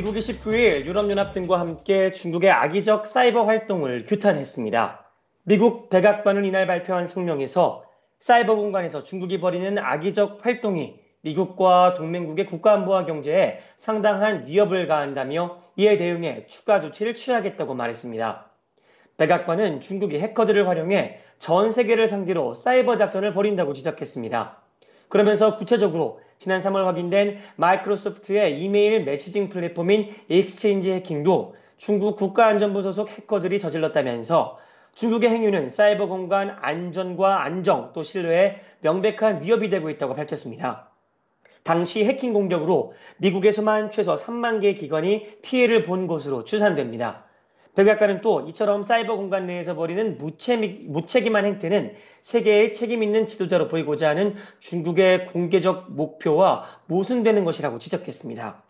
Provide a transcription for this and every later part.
미국이 19일 유럽연합 등과 함께 중국의 악의적 사이버 활동을 규탄했습니다. 미국 백악관은 이날 발표한 성명에서 사이버 공간에서 중국이 벌이는 악의적 활동이 미국과 동맹국의 국가안보와 경제에 상당한 위협을 가한다며 이에 대응해 추가 조치를 취하겠다고 말했습니다. 백악관은 중국이 해커들을 활용해 전 세계를 상대로 사이버 작전을 벌인다고 지적했습니다. 그러면서 구체적으로 지난 3월 확인된 마이크로소프트의 이메일 메시징 플랫폼인 익스체인지 해킹도 중국 국가안전부 소속 해커들이 저질렀다면서 중국의 행위는 사이버 공간 안전과 안정 또 신뢰에 명백한 위협이 되고 있다고 밝혔습니다. 당시 해킹 공격으로 미국에서만 최소 3만 개의 기관이 피해를 본 것으로 추산됩니다. 백악관은 또 이처럼 사이버 공간 내에서 벌이는 무책임한 행태는 세계의 책임 있는 지도자로 보이고자 하는 중국의 공개적 목표와 모순되는 것이라고 지적했습니다.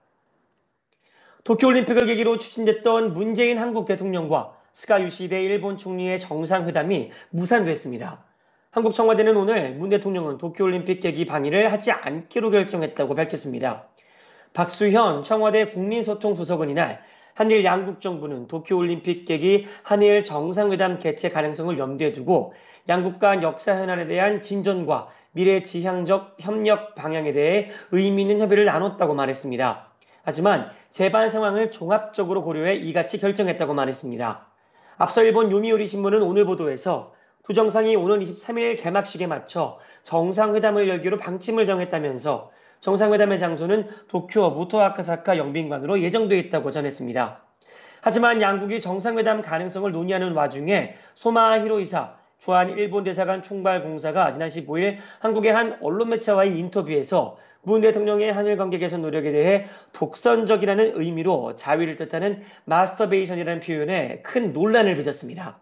도쿄올림픽을 계기로 추진됐던 문재인 한국 대통령과 스가 요시히데 일본 총리의 정상회담이 무산됐습니다. 한국 청와대는 오늘 문 대통령은 도쿄올림픽 계기 방일을 하지 않기로 결정했다고 밝혔습니다. 박수현 청와대 국민소통수석은 이날 한일 양국 정부는 도쿄올림픽 계기 한일 정상회담 개최 가능성을 염두에 두고 양국 간 역사 현안에 대한 진전과 미래 지향적 협력 방향에 대해 의미 있는 협의를 나눴다고 말했습니다. 하지만 재반 상황을 종합적으로 고려해 이같이 결정했다고 말했습니다. 앞서 일본 요미우리 신문은 오늘 보도에서 두 정상이 오는 23일 개막식에 맞춰 정상회담을 열기로 방침을 정했다면서 정상회담의 장소는 도쿄 모토아카사카 영빈관으로 예정돼 있다고 전했습니다. 하지만 양국이 정상회담 가능성을 논의하는 와중에 소마 히로이사 주한 일본 대사관 총괄공사가 지난 15일 한국의 한 언론 매체와의 인터뷰에서 문 대통령의 한일 관계 개선 노력에 대해 독선적이라는 의미로 자위를 뜻하는 마스터베이션이라는 표현에 큰 논란을 빚었습니다.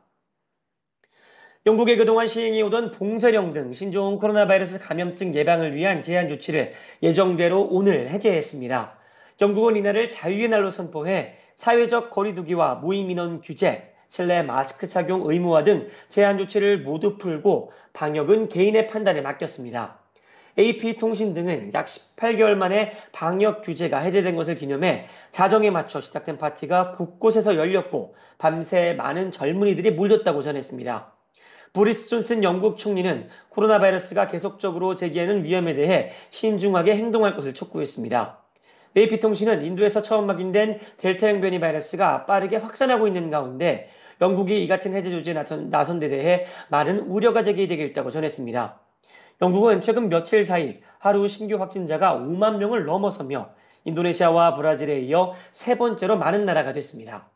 영국에 그동안 시행해오던 봉쇄령 등 신종 코로나 바이러스 감염증 예방을 위한 제한 조치를 예정대로 오늘 해제했습니다. 영국은 이날을 자유의 날로 선포해 사회적 거리두기와 모임 인원 규제, 실내 마스크 착용 의무화 등 제한 조치를 모두 풀고 방역은 개인의 판단에 맡겼습니다. AP통신 등은 약 18개월 만에 방역 규제가 해제된 것을 기념해 자정에 맞춰 시작된 파티가 곳곳에서 열렸고 밤새 많은 젊은이들이 몰렸다고 전했습니다. 보리스 존슨 영국 총리는 코로나 바이러스가 계속적으로 제기하는 위험에 대해 신중하게 행동할 것을 촉구했습니다. AP통신은 인도에서 처음 확인된 델타형 변이 바이러스가 빠르게 확산하고 있는 가운데 영국이 이 같은 해제 조치에 나선 데 대해 많은 우려가 제기되고 있다고 전했습니다. 영국은 최근 며칠 사이 하루 신규 확진자가 5만 명을 넘어서며 인도네시아와 브라질에 이어 세 번째로 많은 나라가 됐습니다.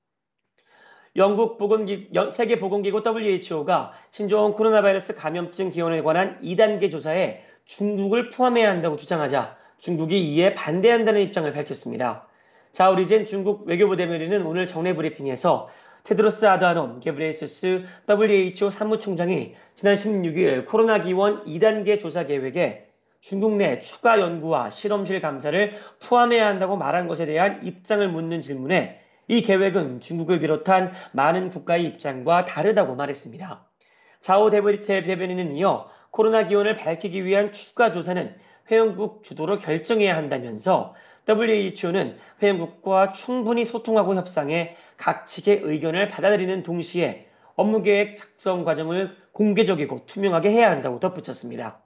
세계보건기구 WHO가 신종 코로나 바이러스 감염증 기원에 관한 2단계 조사에 중국을 포함해야 한다고 주장하자 중국이 이에 반대한다는 입장을 밝혔습니다. 자오리젠 중국 외교부 대변인은 오늘 정례 브리핑에서 테드로스 아드하놈 게브레예수스 WHO 사무총장이 지난 16일 코로나 기원 2단계 조사 계획에 중국 내 추가 연구와 실험실 감사를 포함해야 한다고 말한 것에 대한 입장을 묻는 질문에 이 계획은 중국을 비롯한 많은 국가의 입장과 다르다고 말했습니다. 자오 대변인은 이어 코로나 기원을 밝히기 위한 추가 조사는 회원국 주도로 결정해야 한다면서 WHO는 회원국과 충분히 소통하고 협상해 각 측의 의견을 받아들이는 동시에 업무계획 작성 과정을 공개적이고 투명하게 해야 한다고 덧붙였습니다.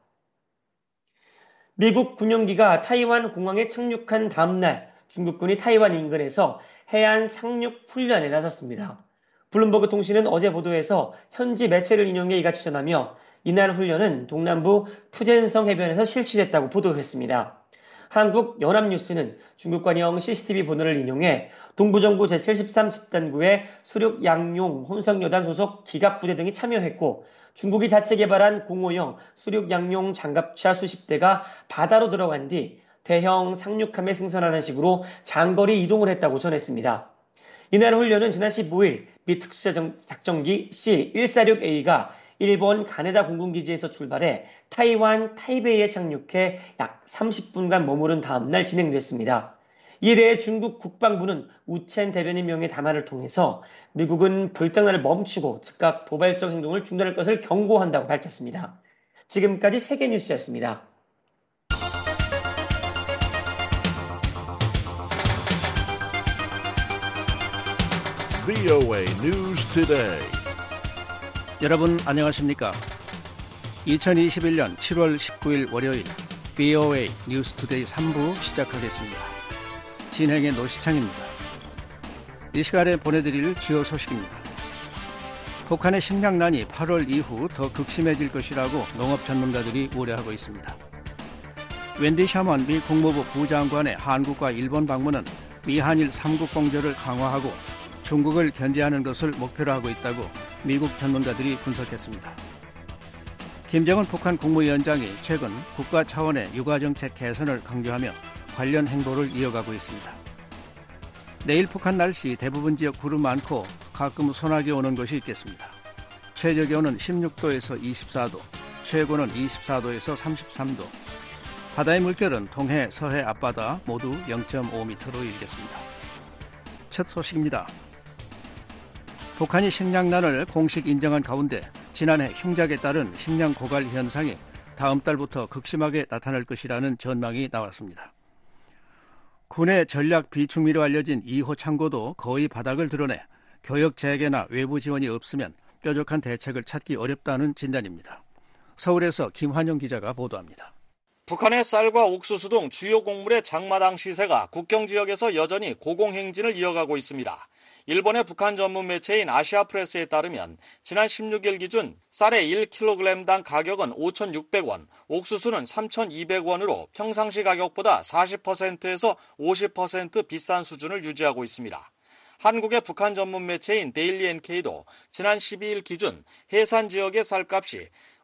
미국 군용기가 타이완 공항에 착륙한 다음 날 중국군이 타이완 인근에서 해안 상륙 훈련에 나섰습니다. 블룸버그 통신은 어제 보도에서 현지 매체를 인용해 이같이 전하며 이날 훈련은 동남부 푸젠성 해변에서 실시됐다고 보도했습니다. 한국 연합뉴스는 중국관영 CCTV 번호를 인용해 동부정부 제73 집단구의 수륙 양용 혼성여단 소속 기갑부대 등이 참여했고 중국이 자체 개발한 공호형 수륙 양용 장갑차 수십 대가 바다로 들어간 뒤 대형 상륙함에 승선하는 식으로 장거리 이동을 했다고 전했습니다. 이날 훈련은 지난 15일 미 특수작전기 C-146A가 일본 가네다 공군기지에서 출발해 타이완 타이베이에 착륙해 약 30분간 머무른 다음 날 진행됐습니다. 이에 대해 중국 국방부는 우첸 대변인 명의 담화를 통해서 미국은 불장난을 멈추고 즉각 도발적 행동을 중단할 것을 경고한다고 밝혔습니다. 지금까지 세계뉴스였습니다. VOA News Today. 여러분 안녕하십니까? 2021년 7월 19일 월요일 VOA 뉴스 투데이 3부 시작하겠습니다. 진행의 노시창입니다. 이 시간에 보내드릴 주요 소식입니다. 북한의 식량난이 8월 이후 더 극심해질 것이라고 농업 전문가들이 우려하고 있습니다. 웬디 샤먼 미 국무부 부장관의 한국과 일본 방문은 미한일 3국 공조를 강화하고 중국을 견제하는 것을 목표로 하고 있다고 미국 전문가들이 분석했습니다. 김정은 북한 국무위원장이 최근 국가 차원의 육아정책 개선을 강조하며 관련 행보를 이어가고 있습니다. 내일 북한 날씨 대부분 지역 구름 많고 가끔 소나기 오는 곳이 있겠습니다. 최저기온은 16도에서 24도, 최고는 24도에서 33도. 바다의 물결은 동해, 서해 앞바다 모두 0.5m로 일겠습니다. 첫 소식입니다. 북한이 식량난을 공식 인정한 가운데 지난해 흉작에 따른 식량 고갈 현상이 다음 달부터 극심하게 나타날 것이라는 전망이 나왔습니다. 군의 전략 비축미로 알려진 2호 창고도 거의 바닥을 드러내 교역 재개나 외부 지원이 없으면 뾰족한 대책을 찾기 어렵다는 진단입니다. 서울에서 김환영 기자가 보도합니다. 북한의 쌀과 옥수수 등 주요 곡물의 장마당 시세가 국경 지역에서 여전히 고공행진을 이어가고 있습니다. 일본의 북한 전문 매체인 아시아프레스에 따르면 지난 16일 기준 쌀의 1kg당 가격은 5,600원, 옥수수는 3,200원으로 평상시 가격보다 40%에서 50% 비싼 수준을 유지하고 있습니다. 한국의 북한 전문 매체인 데일리 NK도 지난 12일 기준 해산 지역의 쌀값이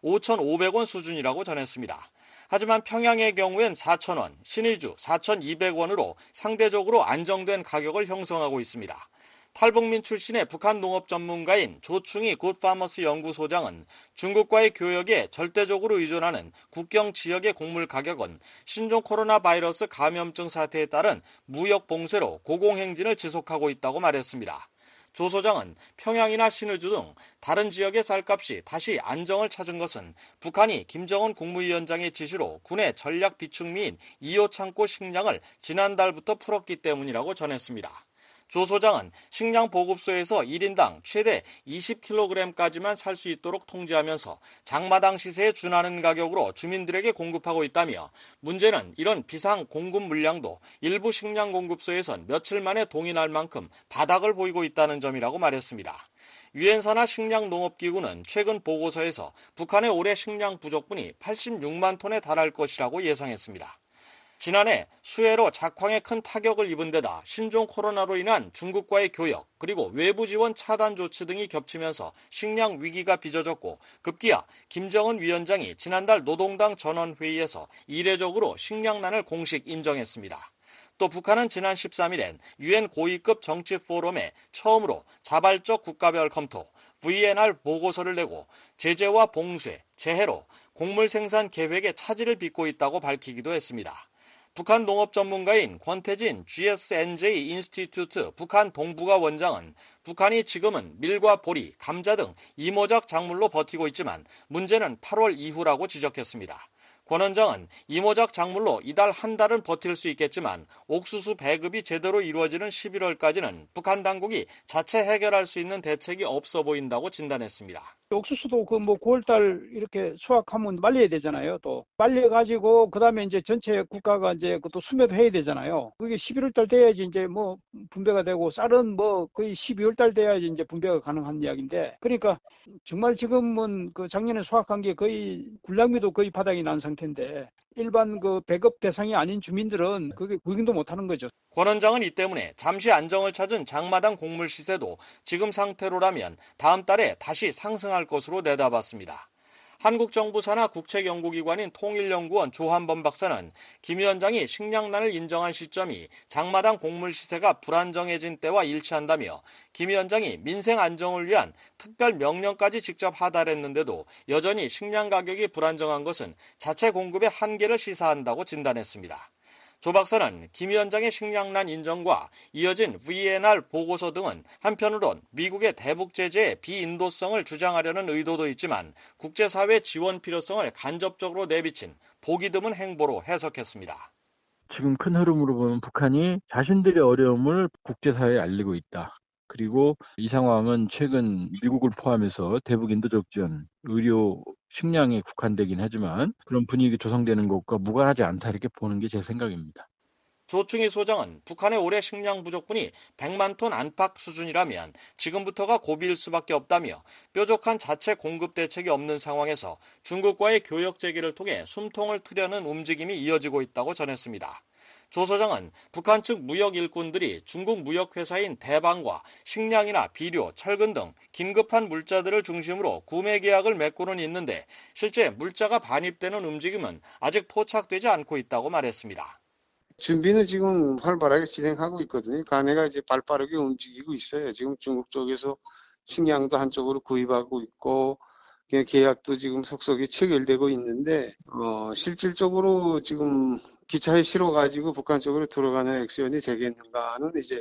5,500원 수준이라고 전했습니다. 하지만 평양의 경우엔 4,000원, 신의주 4,200원으로 상대적으로 안정된 가격을 형성하고 있습니다. 탈북민 출신의 북한 농업 전문가인 조충희 굿파머스 연구소장은 중국과의 교역에 절대적으로 의존하는 국경 지역의 곡물 가격은 신종 코로나 바이러스 감염증 사태에 따른 무역 봉쇄로 고공행진을 지속하고 있다고 말했습니다. 조 소장은 평양이나 신의주 등 다른 지역의 쌀값이 다시 안정을 찾은 것은 북한이 김정은 국무위원장의 지시로 군의 전략 비축미인 2호 창고 식량을 지난달부터 풀었기 때문이라고 전했습니다. 조 소장은 식량 보급소에서 1인당 최대 20kg까지만 살 수 있도록 통제하면서 장마당 시세에 준하는 가격으로 주민들에게 공급하고 있다며 문제는 이런 비상 공급 물량도 일부 식량 공급소에선 며칠 만에 동인할 만큼 바닥을 보이고 있다는 점이라고 말했습니다. 유엔사나 식량농업기구는 최근 보고서에서 북한의 올해 식량 부족분이 86만 톤에 달할 것이라고 예상했습니다. 지난해 수해로 작황에 큰 타격을 입은 데다 신종 코로나로 인한 중국과의 교역 그리고 외부 지원 차단 조치 등이 겹치면서 식량 위기가 빚어졌고 급기야 김정은 위원장이 지난달 노동당 전원회의에서 이례적으로 식량난을 공식 인정했습니다. 또 북한은 지난 13일엔 유엔 고위급 정치 포럼에 처음으로 자발적 국가별 검토, VNR 보고서를 내고 제재와 봉쇄, 재해로 곡물 생산 계획에 차질을 빚고 있다고 밝히기도 했습니다. 북한 농업 전문가인 권태진 GSNJ 인스티튜트 북한 동북아 원장은 북한이 지금은 밀과 보리, 감자 등 이모작 작물로 버티고 있지만 문제는 8월 이후라고 지적했습니다. 권 원장은 이모작 작물로 이달 한 달은 버틸 수 있겠지만 옥수수 배급이 제대로 이루어지는 11월까지는 북한 당국이 자체 해결할 수 있는 대책이 없어 보인다고 진단했습니다. 옥수수도 9월달 이렇게 수확하면 말려야 되잖아요. 또 말려가지고 그다음에 이제 전체 국가가 이제 또 수매도 해야 되잖아요. 그게 11월달 돼야지 이제 뭐 분배가 되고 쌀은 뭐 거의 12월달 돼야지 이제 분배가 가능한 이야기인데 그러니까 정말 지금은 그 작년에 수확한 게 거의 군량미도 거의 바닥이 난 상태인데 일반 그 배급 대상이 아닌 주민들은 그게 구경도 못 하는 거죠. 권 원장은 이 때문에 잠시 안정을 찾은 장마당 곡물 시세도 지금 상태로라면 다음 달에 다시 상승할 것으로 내다봤습니다. 한국 정부 산하 국책연구기관인 통일연구원 조한범 박사는 김 위원장이 식량난을 인정한 시점이 장마당 곡물 시세가 불안정해진 때와 일치한다며 김 위원장이 민생 안정을 위한 특별 명령까지 직접 하달했는데도 여전히 식량 가격이 불안정한 것은 자체 공급의 한계를 시사한다고 진단했습니다. 조 박사는 김 위원장의 식량난 인정과 이어진 VNR 보고서 등은 한편으론 미국의 대북 제재의 비인도성을 주장하려는 의도도 있지만 국제사회 지원 필요성을 간접적으로 내비친 보기 드문 행보로 해석했습니다. 지금 큰 흐름으로 보면 북한이 자신들의 어려움을 국제사회에 알리고 있다. 그리고 이 상황은 최근 미국을 포함해서 대북 인도적 지원, 의료, 식량에 국한되긴 하지만 그런 분위기 조성되는 것과 무관하지 않다 이렇게 보는 게 제 생각입니다. 조충희 소장은 북한의 올해 식량 부족분이 100만 톤 안팎 수준이라면 지금부터가 고비일 수밖에 없다며 뾰족한 자체 공급 대책이 없는 상황에서 중국과의 교역 재개를 통해 숨통을 트려는 움직임이 이어지고 있다고 전했습니다. 조 소장은 북한 측 무역 일꾼들이 중국 무역회사인 대방과 식량이나 비료, 철근 등 긴급한 물자들을 중심으로 구매 계약을 맺고는 있는데 실제 물자가 반입되는 움직임은 아직 포착되지 않고 있다고 말했습니다. 준비는 지금 활발하게 진행하고 있거든요. 간해가 이제 발빠르게 움직이고 있어요. 지금 중국 쪽에서 식량도 한쪽으로 구입하고 있고, 계약도 지금 속속이 체결되고 있는데, 실질적으로 지금 기차에 실어가지고 북한 쪽으로 들어가는 액션이 되겠는가는 이제,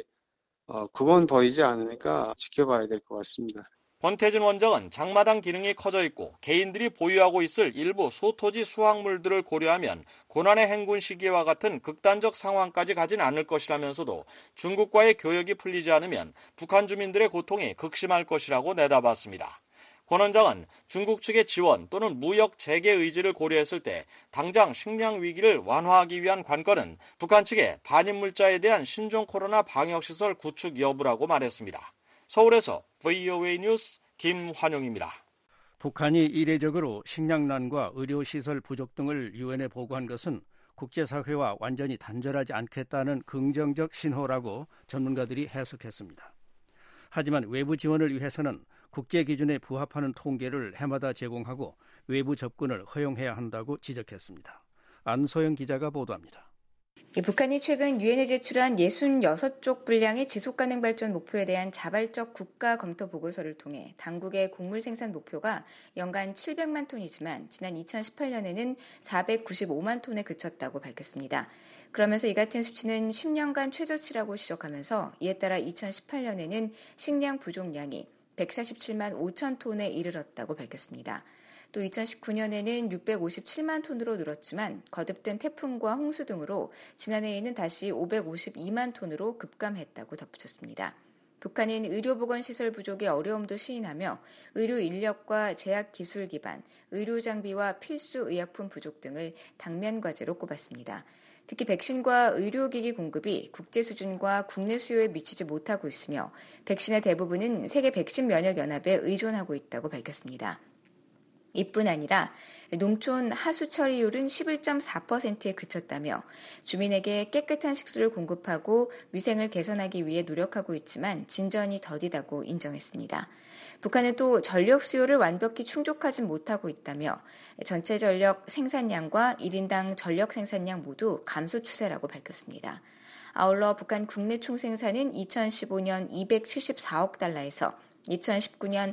그건 보이지 않으니까 지켜봐야 될 것 같습니다. 권태진 원장은 장마당 기능이 커져 있고 개인들이 보유하고 있을 일부 소토지 수확물들을 고려하면 고난의 행군 시기와 같은 극단적 상황까지 가진 않을 것이라면서도 중국과의 교역이 풀리지 않으면 북한 주민들의 고통이 극심할 것이라고 내다봤습니다. 권 원장은 중국 측의 지원 또는 무역 재개 의지를 고려했을 때 당장 식량 위기를 완화하기 위한 관건은 북한 측의 반입물자에 대한 신종 코로나 방역시설 구축 여부라고 말했습니다. 서울에서 VOA 뉴스 김환용입니다. 북한이 이례적으로 식량난과 의료시설 부족 등을 유엔에 보고한 것은 국제사회와 완전히 단절하지 않겠다는 긍정적 신호라고 전문가들이 해석했습니다. 하지만 외부 지원을 위해서는 국제 기준에 부합하는 통계를 해마다 제공하고 외부 접근을 허용해야 한다고 지적했습니다. 안소영 기자가 보도합니다. 북한이 최근 유엔에 제출한 66쪽 분량의 지속가능 발전 목표에 대한 자발적 국가 검토 보고서를 통해 당국의 곡물 생산 목표가 연간 700만 톤이지만 지난 2018년에는 495만 톤에 그쳤다고 밝혔습니다. 그러면서 이 같은 수치는 10년간 최저치라고 지적하면서 이에 따라 2018년에는 식량 부족량이 147만 5천 톤에 이르렀다고 밝혔습니다. 또 2019년에는 657만 톤으로 늘었지만 거듭된 태풍과 홍수 등으로 지난해에는 다시 552만 톤으로 급감했다고 덧붙였습니다. 북한은 의료보건시설 부족의 어려움도 시인하며 의료 인력과 제약 기술 기반, 의료 장비와 필수 의약품 부족 등을 당면 과제로 꼽았습니다. 특히 백신과 의료기기 공급이 국제 수준과 국내 수요에 미치지 못하고 있으며 백신의 대부분은 세계 백신 면역 연합에 의존하고 있다고 밝혔습니다. 이뿐 아니라 농촌 하수 처리율은 11.4%에 그쳤다며 주민에게 깨끗한 식수를 공급하고 위생을 개선하기 위해 노력하고 있지만 진전이 더디다고 인정했습니다. 북한은 또 전력 수요를 완벽히 충족하지 못하고 있다며 전체 전력 생산량과 1인당 전력 생산량 모두 감소 추세라고 밝혔습니다. 아울러 북한 국내 총생산은 2015년 274억 달러에서 2019년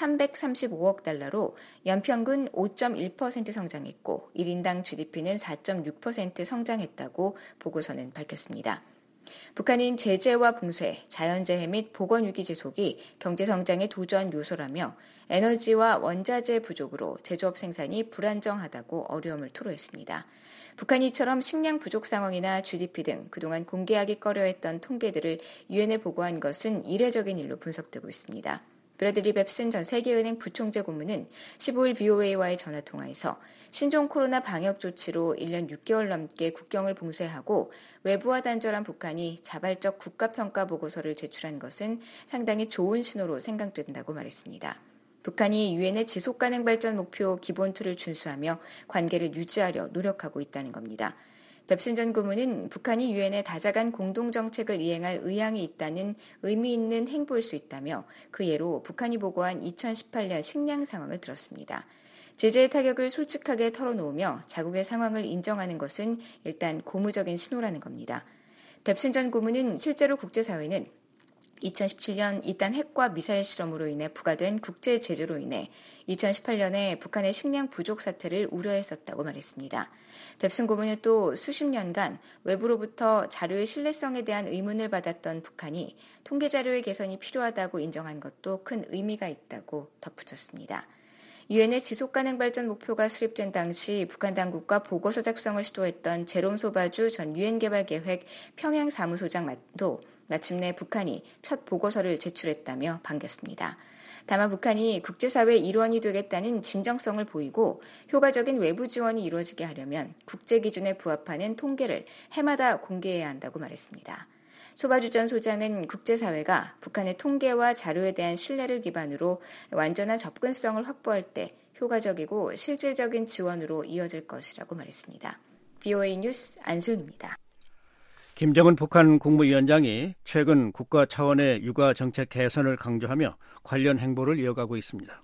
335억 달러로 연평균 5.1% 성장했고 1인당 GDP는 4.6% 성장했다고 보고서는 밝혔습니다. 북한은 제재와 봉쇄, 자연재해 및 보건위기 지속이 경제성장의 도전 요소라며 에너지와 원자재 부족으로 제조업 생산이 불안정하다고 어려움을 토로했습니다. 북한이 이처럼 식량 부족 상황이나 GDP 등 그동안 공개하기 꺼려했던 통계들을 유엔에 보고한 것은 이례적인 일로 분석되고 있습니다. 브래들리 뱁슨 전 세계은행 부총재 고문은 15일 VOA와의 전화통화에서 신종 코로나 방역 조치로 1년 6개월 넘게 국경을 봉쇄하고 외부와 단절한 북한이 자발적 국가평가 보고서를 제출한 것은 상당히 좋은 신호로 생각된다고 말했습니다. 북한이 유엔의 지속가능 발전 목표 기본 틀을 준수하며 관계를 유지하려 노력하고 있다는 겁니다. 뱁슨 전 고문은 북한이 유엔의 다자간 공동정책을 이행할 의향이 있다는 의미 있는 행보일 수 있다며 그 예로 북한이 보고한 2018년 식량 상황을 들었습니다. 제재의 타격을 솔직하게 털어놓으며 자국의 상황을 인정하는 것은 일단 고무적인 신호라는 겁니다. 뱁슨 전 고문은 실제로 국제사회는 2017년 이딴 핵과 미사일 실험으로 인해 부과된 국제 제재로 인해 2018년에 북한의 식량 부족 사태를 우려했었다고 말했습니다. 뱁슨 고문은 또 수십 년간 외부로부터 자료의 신뢰성에 대한 의문을 받았던 북한이 통계 자료의 개선이 필요하다고 인정한 것도 큰 의미가 있다고 덧붙였습니다. 유엔의 지속가능 발전 목표가 수립된 당시 북한 당국과 보고서 작성을 시도했던 제롬 소바주 전 유엔 개발계획 평양 사무소장도 마침내 북한이 첫 보고서를 제출했다며 반겼습니다. 다만 북한이 국제사회 일원이 되겠다는 진정성을 보이고 효과적인 외부 지원이 이루어지게 하려면 국제 기준에 부합하는 통계를 해마다 공개해야 한다고 말했습니다. 소바주 전 소장은 국제사회가 북한의 통계와 자료에 대한 신뢰를 기반으로 완전한 접근성을 확보할 때 효과적이고 실질적인 지원으로 이어질 것이라고 말했습니다. VOA 뉴스 안소영입니다. 김정은 북한 국무위원장이 최근 국가 차원의 육아 정책 개선을 강조하며 관련 행보를 이어가고 있습니다.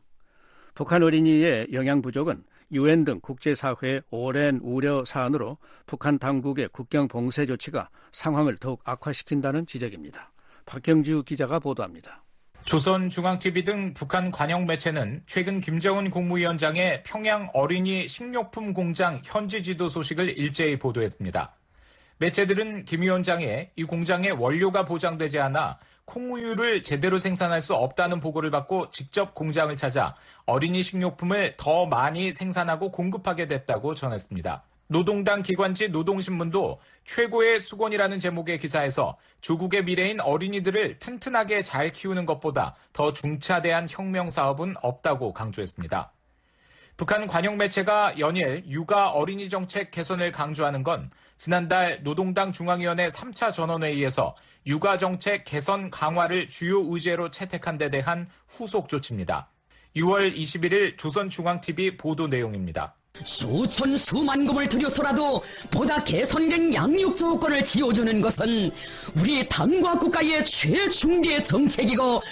북한 어린이의 영양 부족은 UN 등 국제사회의 오랜 우려 사안으로 북한 당국의 국경 봉쇄 조치가 상황을 더욱 악화시킨다는 지적입니다. 박경주 기자가 보도합니다. 조선중앙TV 등 북한 관영 매체는 최근 김정은 국무위원장의 평양 어린이 식료품 공장 현지 지도 소식을 일제히 보도했습니다. 매체들은 김 위원장이 이 공장의 원료가 보장되지 않아 콩우유를 제대로 생산할 수 없다는 보고를 받고 직접 공장을 찾아 어린이 식료품을 더 많이 생산하고 공급하게 됐다고 전했습니다. 노동당 기관지 노동신문도 최고의 수곤이라는 제목의 기사에서 조국의 미래인 어린이들을 튼튼하게 잘 키우는 것보다 더 중차대한 혁명 사업은 없다고 강조했습니다. 북한 관영 매체가 연일 육아 어린이 정책 개선을 강조하는 건 지난달 노동당 중앙위원회 3차 전원회의에서 육아 정책 개선 강화를 주요 의제로 채택한 데 대한 후속 조치입니다. 6월 21일 조선중앙TV 보도 내용입니다. 수천 수만금을 들여서라도 보다 개선된 양육 조건을 지어주는 것은 우리 당과 국가의 최중대의 정책이고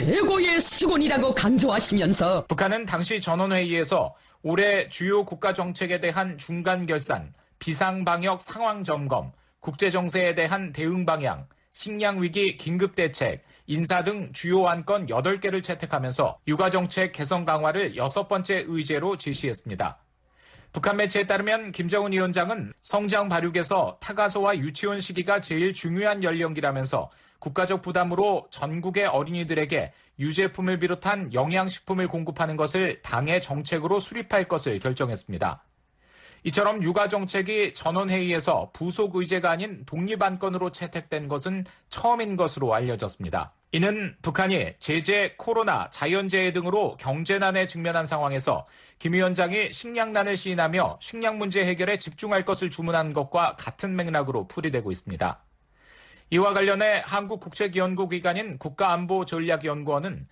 최고의 수건이라고 강조하시면서 북한은 당시 전원회의에서 올해 주요 국가 정책에 대한 중간 결산, 비상방역 상황 점검, 국제정세에 대한 대응 방향, 식량위기 긴급대책, 인사 등 주요 안건 8개를 채택하면서 육아정책 개선 강화를 6번째 의제로 제시했습니다. 북한 매체에 따르면 김정은 위원장은 성장 발육에서 타가소와 유치원 시기가 제일 중요한 연령기라면서 국가적 부담으로 전국의 어린이들에게 유제품을 비롯한 영양식품을 공급하는 것을 당의 정책으로 수립할 것을 결정했습니다. 이처럼 육아 정책이 전원회의에서 부속 의제가 아닌 독립 안건으로 채택된 것은 처음인 것으로 알려졌습니다. 이는 북한이 제재, 코로나, 자연재해 등으로 경제난에 직면한 상황에서 김 위원장이 식량난을 시인하며 식량 문제 해결에 집중할 것을 주문한 것과 같은 맥락으로 풀이되고 있습니다. 이와 관련해 한국국책연구기관인 국가안보전략연구원은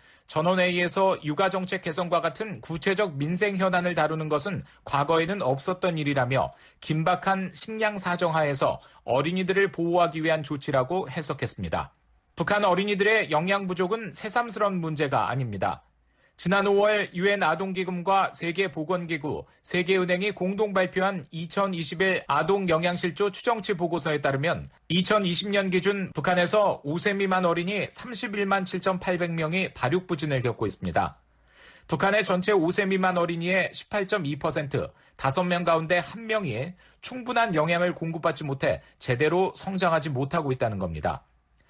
전원회의에서 육아정책 개선과 같은 구체적 민생 현안을 다루는 것은 과거에는 없었던 일이라며 긴박한 식량 사정하에서 어린이들을 보호하기 위한 조치라고 해석했습니다. 북한 어린이들의 영양 부족은 새삼스러운 문제가 아닙니다. 지난 5월 유엔 아동기금과 세계보건기구, 세계은행이 공동 발표한 2021 아동영양실조 추정치 보고서에 따르면 2020년 기준 북한에서 5세 미만 어린이 31만 7,800명이 발육부진을 겪고 있습니다. 북한의 전체 5세 미만 어린이의 18.2%, 5명 가운데 1명이 충분한 영양을 공급받지 못해 제대로 성장하지 못하고 있다는 겁니다.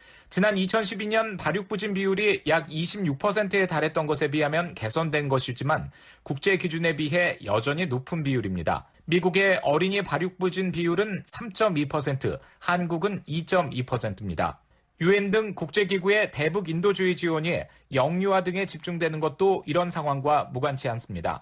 지난 2012년 발육부진 비율이 약 26%에 달했던 것에 비하면 개선된 것이지만 국제 기준에 비해 여전히 높은 비율입니다. 미국의 어린이 발육부진 비율은 3.2%, 한국은 2.2%입니다. 유엔 등 국제기구의 대북 인도주의 지원이 영유아 등에 집중되는 것도 이런 상황과 무관치 않습니다.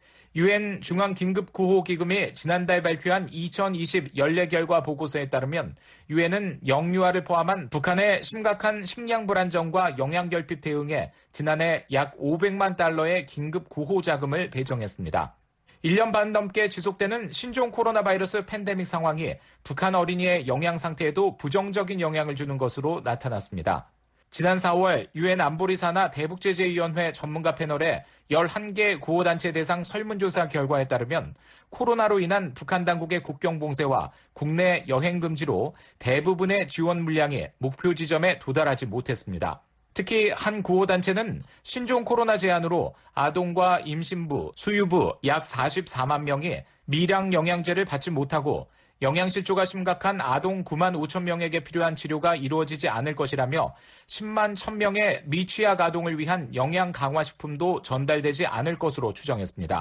유엔 중앙긴급구호기금이 지난달 발표한 2020 연례결과 보고서에 따르면 유엔은 영유아를 포함한 북한의 심각한 식량 불안정과 영양결핍 대응에 지난해 약 500만 달러의 긴급구호 자금을 배정했습니다. 1년 반 넘게 지속되는 신종 코로나 바이러스 팬데믹 상황이 북한 어린이의 영양 상태에도 부정적인 영향을 주는 것으로 나타났습니다. 지난 4월 유엔 안보리 산하 대북제재위원회 전문가 패널의 11개 구호단체 대상 설문조사 결과에 따르면 코로나로 인한 북한 당국의 국경 봉쇄와 국내 여행 금지로 대부분의 지원 물량이 목표 지점에 도달하지 못했습니다. 특히 한 구호단체는 신종 코로나 제한으로 아동과 임신부, 수유부 약 44만 명이 미량 영양제를 받지 못하고 영양실조가 심각한 아동 9만 5천 명에게 필요한 치료가 이루어지지 않을 것이라며 10만 1,000명의 미취학 아동을 위한 영양 강화식품도 전달되지 않을 것으로 추정했습니다.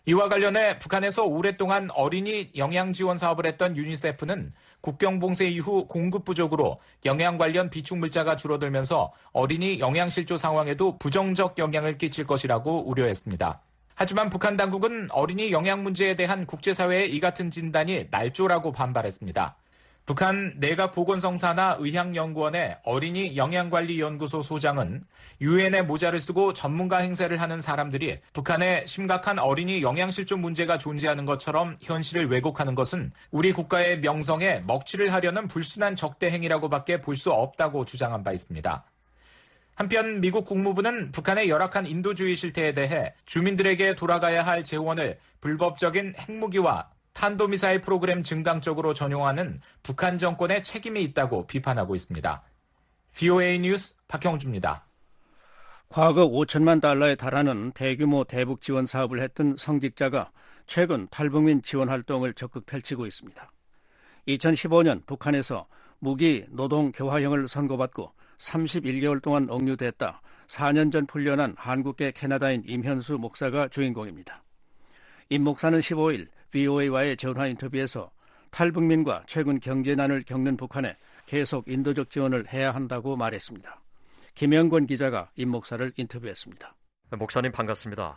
이와 관련해 북한에서 오랫동안 어린이 영양 지원 사업을 했던 유니세프는 국경 봉쇄 이후 공급 부족으로 영양 관련 비축 물자가 줄어들면서 어린이 영양 실조 상황에도 부정적 영향을 끼칠 것이라고 우려했습니다. 하지만 북한 당국은 어린이 영양 문제에 대한 국제사회의 이 같은 진단이 날조라고 반발했습니다. 북한 내각보건성산하 의학연구원의 어린이 영양관리연구소 소장은 유엔의 모자를 쓰고 전문가 행세를 하는 사람들이 북한에 심각한 어린이 영양실조 문제가 존재하는 것처럼 현실을 왜곡하는 것은 우리 국가의 명성에 먹칠을 하려는 불순한 적대 행위라고밖에 볼 수 없다고 주장한 바 있습니다. 한편 미국 국무부는 북한의 열악한 인도주의 실태에 대해 주민들에게 돌아가야 할 재원을 불법적인 핵무기와 탄도미사일 프로그램 증강 쪽으로 전용하는 북한 정권의 책임이 있다고 비판하고 있습니다. VOA 뉴스 박형주입니다. 과거 5천만 달러에 달하는 대규모 대북 지원 사업을 했던 성직자가 최근 탈북민 지원 활동을 적극 펼치고 있습니다. 2015년 북한에서 무기 노동 교화형을 선고받고 31개월 동안 억류됐다 4년 전 풀려난 한국계 캐나다인 임현수 목사가 주인공입니다. 임 목사는 15일 VOA와의 전화 인터뷰에서 탈북민과 최근 경제난을 겪는 북한에 계속 인도적 지원을 해야 한다고 말했습니다. 김영권 기자가 임 목사를 인터뷰했습니다. 목사님 반갑습니다.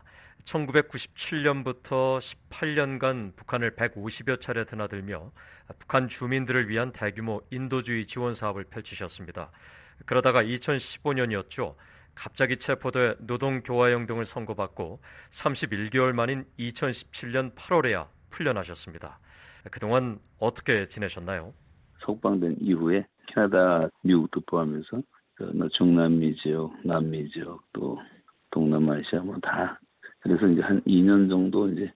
1997년부터 18년간 북한을 150여 차례 드나들며 북한 주민들을 위한 대규모 인도주의 지원 사업을 펼치셨습니다. 그러다가 2015년이었죠. 갑자기 체포돼 노동교화형 등을 선고받고 31개월 만인 2017년 8월에야 풀려나셨습니다. 그동안 어떻게 지내셨나요? 석방된 이후에 캐나다, 미국도 포함해서 중남미 지역, 남미 지역, 또 동남아시아 뭐 다 그래서 이제 한 2년 정도 이제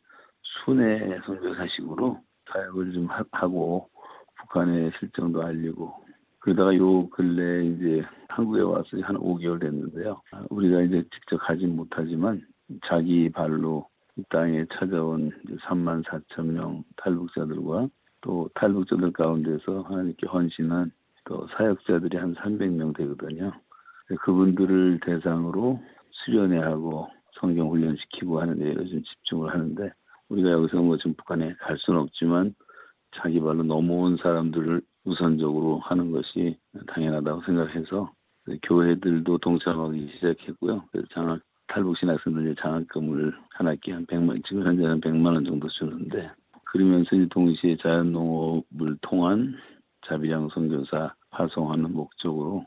순회 선교사식으로 사역을 좀 하고 북한의 실정도 알리고 그러다가 요 근래 이제 한국에 와서 한 5개월 됐는데요. 우리가 이제 직접 가진 못하지만 자기 발로 이 땅에 찾아온 34,000명 탈북자들과 또 탈북자들 가운데서 하나님께 헌신한 또 사역자들이 한 300명 되거든요. 그분들을 대상으로 수련회하고 성경 훈련시키고 하는 데 요즘 집중을 하는데 우리가 여기서 뭐 지금 북한에 갈 수는 없지만 자기 발로 넘어온 사람들을 우선적으로 하는 것이 당연하다고 생각해서 교회들도 동참하기 시작했고요. 그래서 탈북 신학생들 장학금을 한 학기에 한 100만, 지금 현재는 100만 원 정도 주는데 그러면서 동시에 자연농업을 통한 자비량 선교사 활성화하는 목적으로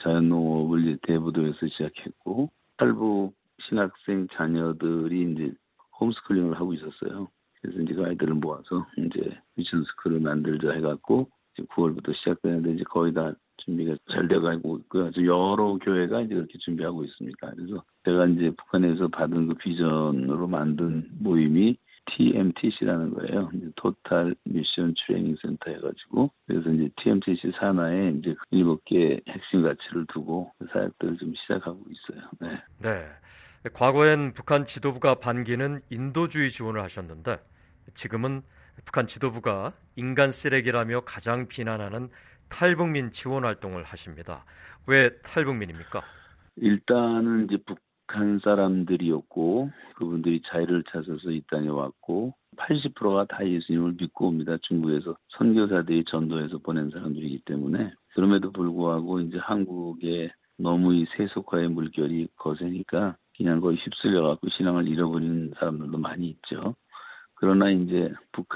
자연농업을 대부도에서 시작했고 탈북 신학생 자녀들이 이제 홈스쿨링을 하고 있었어요. 그래서 이제 그 아이들을 모아서 이제 미션 스쿨을 만들자 해갖고 이제 9월부터 시작되는데 이제 거의 다 준비가 잘 돼가고 있고요. 아주 여러 교회가 이제 그렇게 준비하고 있습니다. 그래서 제가 이제 북한에서 받은 그 비전으로 만든 모임이 TMTC라는 거예요. 토탈 미션 트레이닝 센터 해가지고 그래서 이제 TMTC 산하에 이제 7개 핵심 가치를 두고 사역들을 좀 시작하고 있어요. 네. 네. 과거엔 북한 지도부가 반기는 인도주의 지원을 하셨는데 지금은 북한 지도부가 인간 쓰레기라며 가장 비난하는 탈북민 지원 활동을 하십니다. 왜 탈북민입니까? 일단은 이제 북한 사람들이었고 그분들이 자유를 찾아서 이 땅에 왔고 80%가 다 예수님을 믿고 옵니다. 중국에서 선교사들이 전도해서 보낸 사람들이기 때문에 그럼에도 불구하고 이제 한국에 너무 이 세속화의 물결이 거세니까 그냥 거의 휩쓸려갖고 신앙을 잃어버리는 사람들도 많이 있죠. 그러나 이제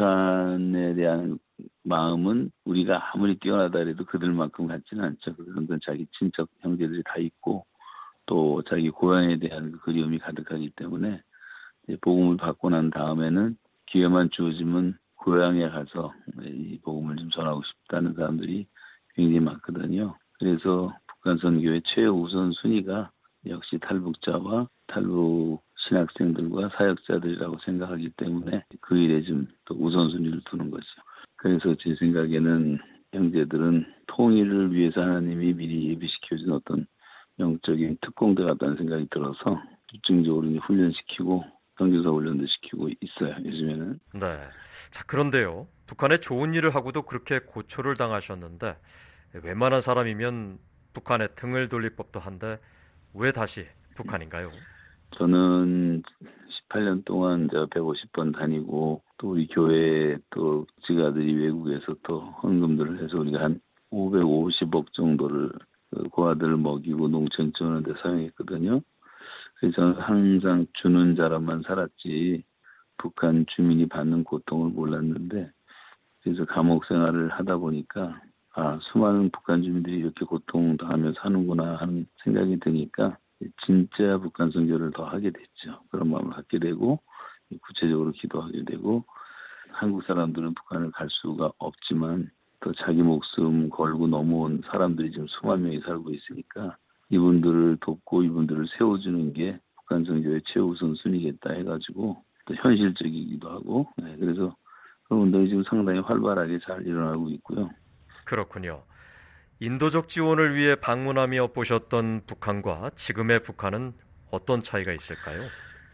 북한에 대한 마음은 우리가 아무리 뛰어나다 해도 그들만큼 같지는 않죠. 그들은 자기 친척 형제들이 다 있고 또 자기 고향에 대한 그리움이 가득하기 때문에 복음을 받고 난 다음에는 기회만 주어지면 고향에 가서 이 복음을 좀 전하고 싶다는 사람들이 굉장히 많거든요. 그래서 북한 선교의 최우선 순위가 역시 탈북자와 탈북 신학생들과 사역자들이라고 생각하기 때문에 그 일에 좀 더 우선순위를 두는 거죠. 그래서 제 생각에는 형제들은 통일을 위해서 하나님이 미리 예비시켜준 어떤 영적인 특공대 같다는 생각이 들어서 집중적으로 훈련시키고 선교사 훈련도 시키고 있어요. 요즘에는. 네. 자, 그런데요. 북한에 좋은 일을 하고도 그렇게 고초를 당하셨는데 웬만한 사람이면 북한에 등을 돌릴 법도 한데 왜 다시 북한인가요? 저는 18년 동안 150번 다니고 또 우리 교회 또 지가들이 외국에서 또 헌금들을 해서 우리가 한 550억 정도를 고아들을 먹이고 농촌 지원하는 데 사용했거든요. 그래서 저는 항상 주는 자로만 살았지 북한 주민이 받는 고통을 몰랐는데 그래서 감옥 생활을 하다 보니까 수많은 북한 주민들이 이렇게 고통당하며 사는구나 하는 생각이 드니까 진짜 북한 선교를 더 하게 됐죠. 그런 마음을 갖게 되고 구체적으로 기도하게 되고 한국 사람들은 북한을 갈 수가 없지만 또 자기 목숨 걸고 넘어온 사람들이 지금 수만 명이 살고 있으니까 이분들을 돕고 이분들을 세워주는 게 북한 선교의 최우선 순위겠다 해가지고 또 현실적이기도 하고 그래서 그런 운동이 지금 상당히 활발하게 잘 일어나고 있고요. 그렇군요. 인도적 지원을 위해 방문하며 보셨던 북한과 지금의 북한은 어떤 차이가 있을까요?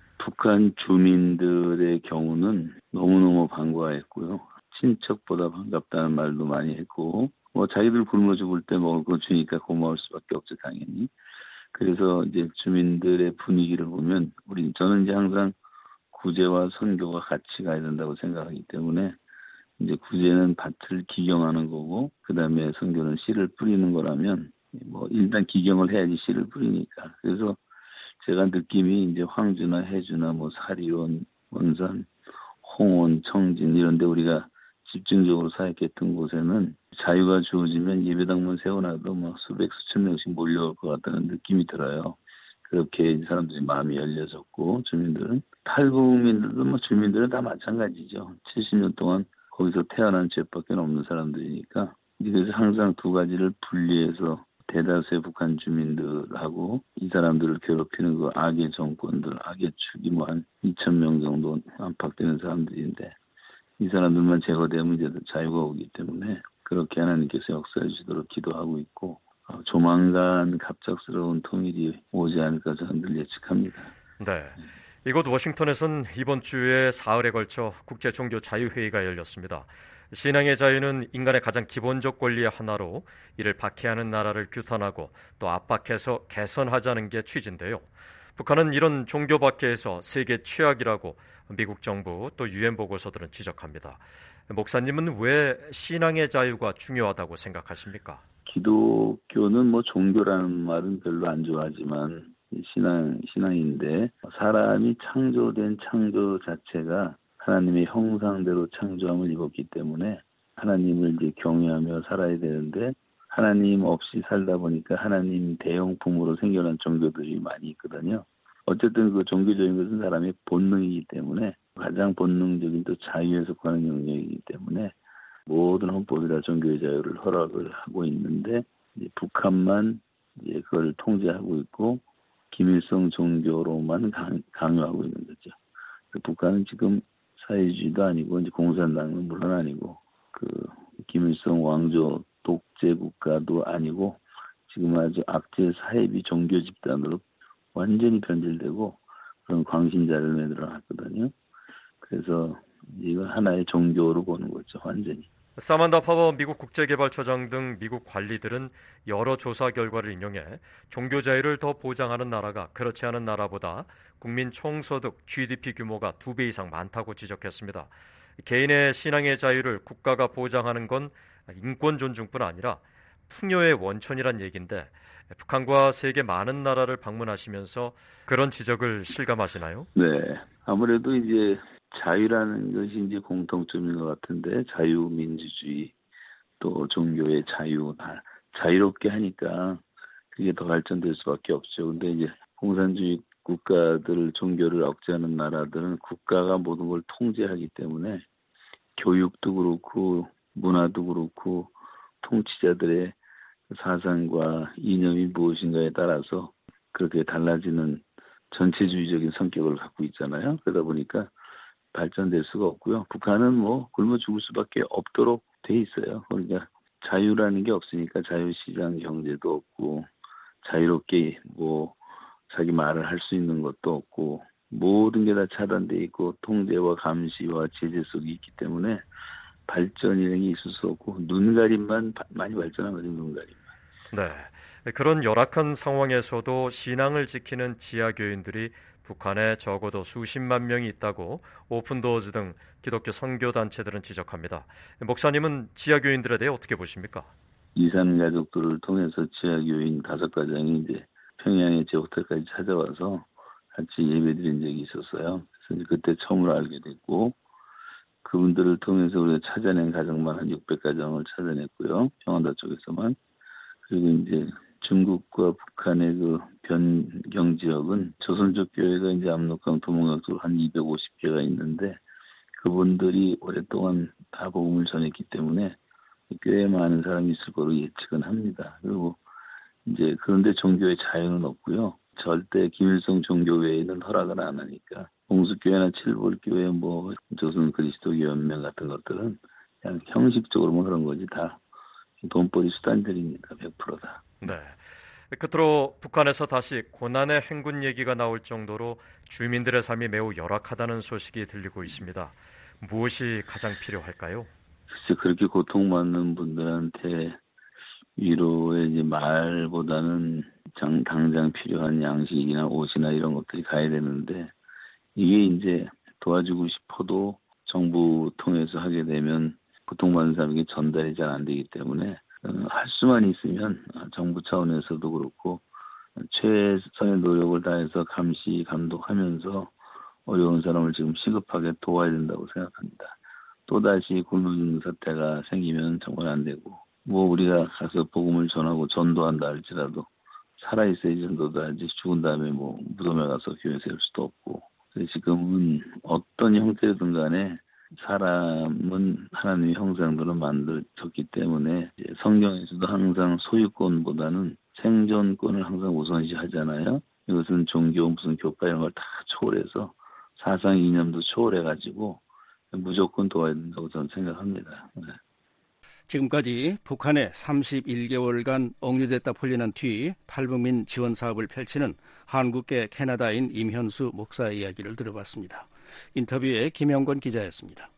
북한 주민들의 경우는 너무너무 반가워했고요. 친척보다 반갑다는 말도 많이 했고 자기들 굶어 죽을 때 먹을 거 주니까 고마울 수밖에 없죠, 당연히. 그래서 이제 주민들의 분위기를 보면 저는 이제 항상 구제와 선교가 같이 가야 된다고 생각하기 때문에 이제 구제는 밭을 기경하는 거고 그다음에 선교는 씨를 뿌리는 거라면 일단 기경을 해야지 씨를 뿌리니까. 그래서 제가 느낌이 이제 황주나 해주나 사리온, 원산, 홍원, 청진 이런 데 우리가 집중적으로 사역했던 곳에는 자유가 주어지면 예배당만 세워놔도 수백 수천 명씩 몰려올 것 같다는 느낌이 들어요. 그렇게 사람들이 마음이 열려졌고 주민들은 탈북민들도 주민들은 다 마찬가지죠. 70년 동안 거기서 태어난 죄밖에 없는 사람들이니까 그래서 항상 두 가지를 분리해서 대다수의 북한 주민들하고 이 사람들을 괴롭히는 그 악의 정권들, 악의 축이 한 2,000명 정도 안팎되는 사람들인데 이 사람들만 제거되면 이제 자유가 오기 때문에 그렇게 하나님께서 역사해 주시도록 기도하고 있고 조만간 갑작스러운 통일이 오지 않을까 저는 늘 예측합니다. 네. 이곳 워싱턴에선 이번 주에 사흘에 걸쳐 국제종교자유회의가 열렸습니다. 신앙의 자유는 인간의 가장 기본적 권리의 하나로 이를 박해하는 나라를 규탄하고 또 압박해서 개선하자는 게 취지인데요. 북한은 이런 종교 박해에서 세계 최악이라고 미국 정부 또 유엔 보고서들은 지적합니다. 목사님은 왜 신앙의 자유가 중요하다고 생각하십니까? 기독교는 종교라는 말은 별로 안 좋아하지만 신앙인데 사람이 창조된 창조 자체가 하나님의 형상대로 창조함을 입었기 때문에 하나님을 이제 경외하며 살아야 되는데 하나님 없이 살다 보니까 하나님 대형품으로 생겨난 종교들이 많이 있거든요. 어쨌든 그 종교적인 것은 사람의 본능이기 때문에 가장 본능적인 또 자유에 속하는 영역이기 때문에 모든 헌법이 다 종교의 자유를 허락을 하고 있는데 이제 북한만 이제 그걸 통제하고 있고 김일성 종교로만 강요하고 있는 거죠. 북한은 지금 사회주의도 아니고 이제 공산당은 물론 아니고 그 김일성 왕조 독재 국가도 아니고 지금 아주 악재 사회비 종교 집단으로 완전히 변질되고 그런 광신자를 만들어놨거든요. 그래서 이거 하나의 종교로 보는 거죠, 완전히. 사만다 파워 미국 국제개발처장 등 미국 관리들은 여러 조사 결과를 인용해 종교 자유를 더 보장하는 나라가 그렇지 않은 나라보다 국민 총소득 GDP 규모가 2배 이상 많다고 지적했습니다. 개인의 신앙의 자유를 국가가 보장하는 건 인권 존중뿐 아니라 풍요의 원천이란 얘기인데 북한과 세계 많은 나라를 방문하시면서 그런 지적을 실감하시나요? 네, 아무래도 이제 자유라는 것이 이제 공통점인 것 같은데 자유민주주의 또 종교의 자유 다 자유롭게 하니까 그게 더 발전될 수밖에 없죠. 근데 이제 공산주의 국가들 종교를 억제하는 나라들은 국가가 모든 걸 통제하기 때문에 교육도 그렇고 문화도 그렇고 통치자들의 사상과 이념이 무엇인가에 따라서 그렇게 달라지는 전체주의적인 성격을 갖고 있잖아요. 그러다 보니까 발전될 수가 없고요. 북한은 굶어 죽을 수밖에 없도록 돼 있어요. 그러니까 자유라는 게 없으니까 자유시장 경제도 없고 자유롭게 자기 말을 할 수 있는 것도 없고 모든 게 다 차단돼 있고 통제와 감시와 제재 속에 있기 때문에 발전이라는 게 있을 수 없고 눈가림만 많이 발전한 거죠. 눈가림만. 네, 그런 열악한 상황에서도 신앙을 지키는 지하교인들이 북한에 적어도 수십만 명이 있다고 오픈도어즈 등 기독교 선교단체들은 지적합니다. 목사님은 지하교인들에 대해 어떻게 보십니까? 이산 가족들을 통해서 지하교인 5가정이 이제 평양의 제 호텔까지 찾아와서 같이 예배드린 적이 있었어요. 그래서 그때 처음으로 알게 됐고, 그분들을 통해서 우리가 찾아낸 가정만 한 600가정을 찾아냈고요. 평안도 쪽에서만. 그리고 이제 중국과 북한의 그 변경 지역은 조선족 교회가 이제 압록강, 도몽강 쪽으로 한 250개가 있는데, 그분들이 오랫동안 다 복음을 전했기 때문에 꽤 많은 사람이 있을 거로 예측은 합니다. 그리고 이제 그런데 종교의 자유는 없고요. 절대 김일성 종교 외에는 허락을 안 하니까 봉수교회나 칠볼교회, 뭐 조선 그리스도 연맹 같은 것들은 그냥 형식적으로만 그런 거지 다 돈벌이 수단들입니다. 100%다. 네. 끝으로 북한에서 다시 고난의 행군 얘기가 나올 정도로 주민들의 삶이 매우 열악하다는 소식이 들리고 있습니다. 무엇이 가장 필요할까요? 글쎄, 그렇게 고통받는 분들한테 위로의 이제 말보다는 당장 필요한 양식이나 옷이나 이런 것들이 가야 되는데, 이게 이제 도와주고 싶어도 정부 통해서 하게 되면 고통받는 사람에게 전달이 잘 안 되기 때문에 할 수만 있으면 정부 차원에서도 그렇고 최선의 노력을 다해서 감시, 감독하면서 어려운 사람을 지금 시급하게 도와야 된다고 생각합니다. 또다시 굶는 사태가 생기면 정말 안 되고, 뭐 우리가 가서 복음을 전하고 전도한다 할지라도 살아있어야지 전도도 죽은 다음에 뭐 무덤에 가서 교회 세울 수도 없고, 그래서 지금은 어떤 형태든 간에 사람은 하나님의 형상대로 만들었기 때문에 성경에서도 항상 소유권보다는 생존권을 항상 우선시 하잖아요. 이것은 종교, 무슨 교파 이런 걸 다 초월해서 사상 이념도 초월해가지고 무조건 도와야 된다고 저는 생각합니다. 네. 지금까지 북한에 31개월간 억류됐다 풀리는 뒤 탈북민 지원 사업을 펼치는 한국계 캐나다인 임현수 목사의 이야기를 들어봤습니다. 인터뷰에 김영권 기자였습니다.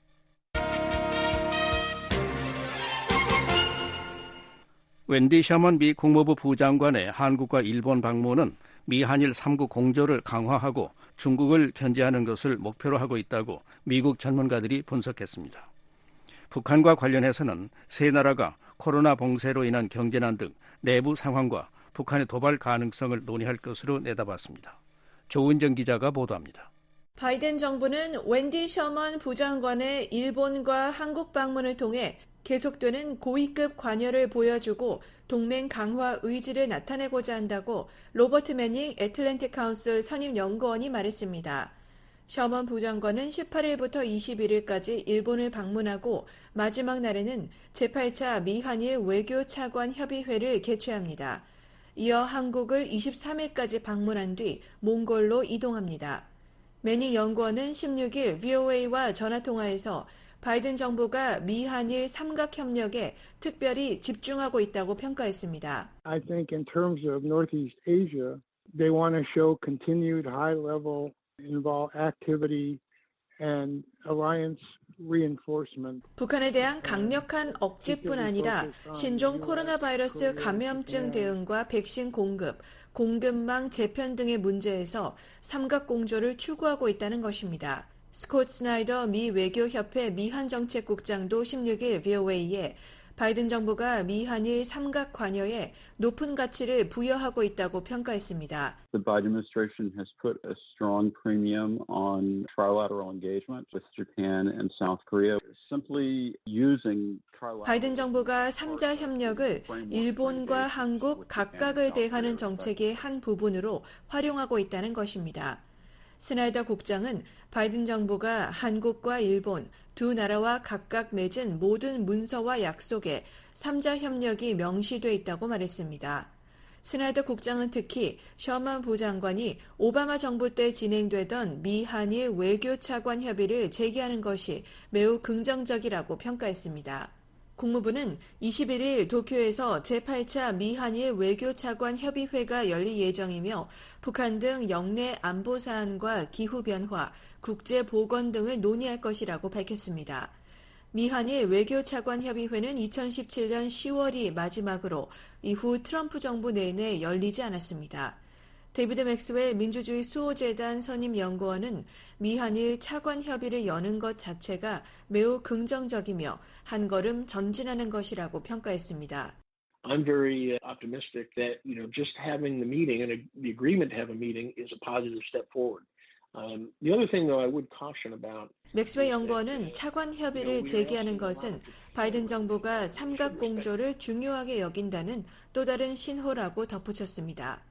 웬디 셔먼 미 국무부 부장관의 한국과 일본 방문은 미한일 3국 공조를 강화하고 중국을 견제하는 것을 목표로 하고 있다고 미국 전문가들이 분석했습니다. 북한과 관련해서는 세 나라가 코로나 봉쇄로 인한 경제난 등 내부 상황과 북한의 도발 가능성을 논의할 것으로 내다봤습니다. 조은정 기자가 보도합니다. 바이든 정부는 웬디 셔먼 부장관의 일본과 한국 방문을 통해 계속되는 고위급 관여를 보여주고 동맹 강화 의지를 나타내고자 한다고 로버트 매닝 애틀랜틱 카운슬 선임 연구원이 말했습니다. 셔먼 부장관은 18일부터 21일까지 일본을 방문하고 마지막 날에는 제8차 미한일 외교 차관 협의회를 개최합니다. 이어 한국을 23일까지 방문한 뒤 몽골로 이동합니다. 매닝 연구원은 16일 VOA와 전화통화에서 바이든 정부가 미한일 삼각협력에 특별히 집중하고 있다고 평가했습니다. I think in terms of Northeast Asia, they want to show continued high-level involved activity and alliance reinforcement. 북한에 대한 강력한 억제뿐 아니라 신종 코로나 바이러스 감염증 대응과 백신 공급망 재편 등의 문제에서 삼각공조를 추구하고 있다는 것입니다. 스콧 스나이더 미 외교협회 미한정책국장도 16일 VOA에 바이든 정부가 미한일 삼각 관여에 높은 가치를 부여하고 있다고 평가했습니다. The Biden administration has put a strong premium on trilateral engagement with Japan and South Korea. Simply using trilateral 바이든 정부가 3자 협력을 일본과 한국 각각을 대하는 정책의 한 부분으로 활용하고 있다는 것입니다. 스나이더 국장은 바이든 정부가 한국과 일본 두 나라와 각각 맺은 모든 문서와 약속에 3자 협력이 명시돼 있다고 말했습니다. 스나이더 국장은 특히 셔먼 부장관이 오바마 정부 때 진행되던 미한일 외교 차관 협의를 재개하는 것이 매우 긍정적이라고 평가했습니다. 국무부는 21일 도쿄에서 제8차 미한일 외교차관 협의회가 열릴 예정이며 북한 등 영내 안보 사안과 기후변화, 국제보건 등을 논의할 것이라고 밝혔습니다. 미한일 외교차관협의회는 2017년 10월이 마지막으로 이후 트럼프 정부 내내 열리지 않았습니다. 데이비드 맥스웰 민주주의 수호재단 선임연구원은 미한일 차관 협의를 여는 것 자체가 매우 긍정적이며 한 걸음 전진하는 것이라고 평가했습니다. I'm very optimistic that, just having the meeting and the agreement to have a meeting is a positive step forward. The other thing, though, I would caution about. 맥스웰 연구원은 차관 협의를 제기하는 것은 바이든 정부가 삼각공조를 중요하게 여긴다는 또 다른 신호라고 덧붙였습니다.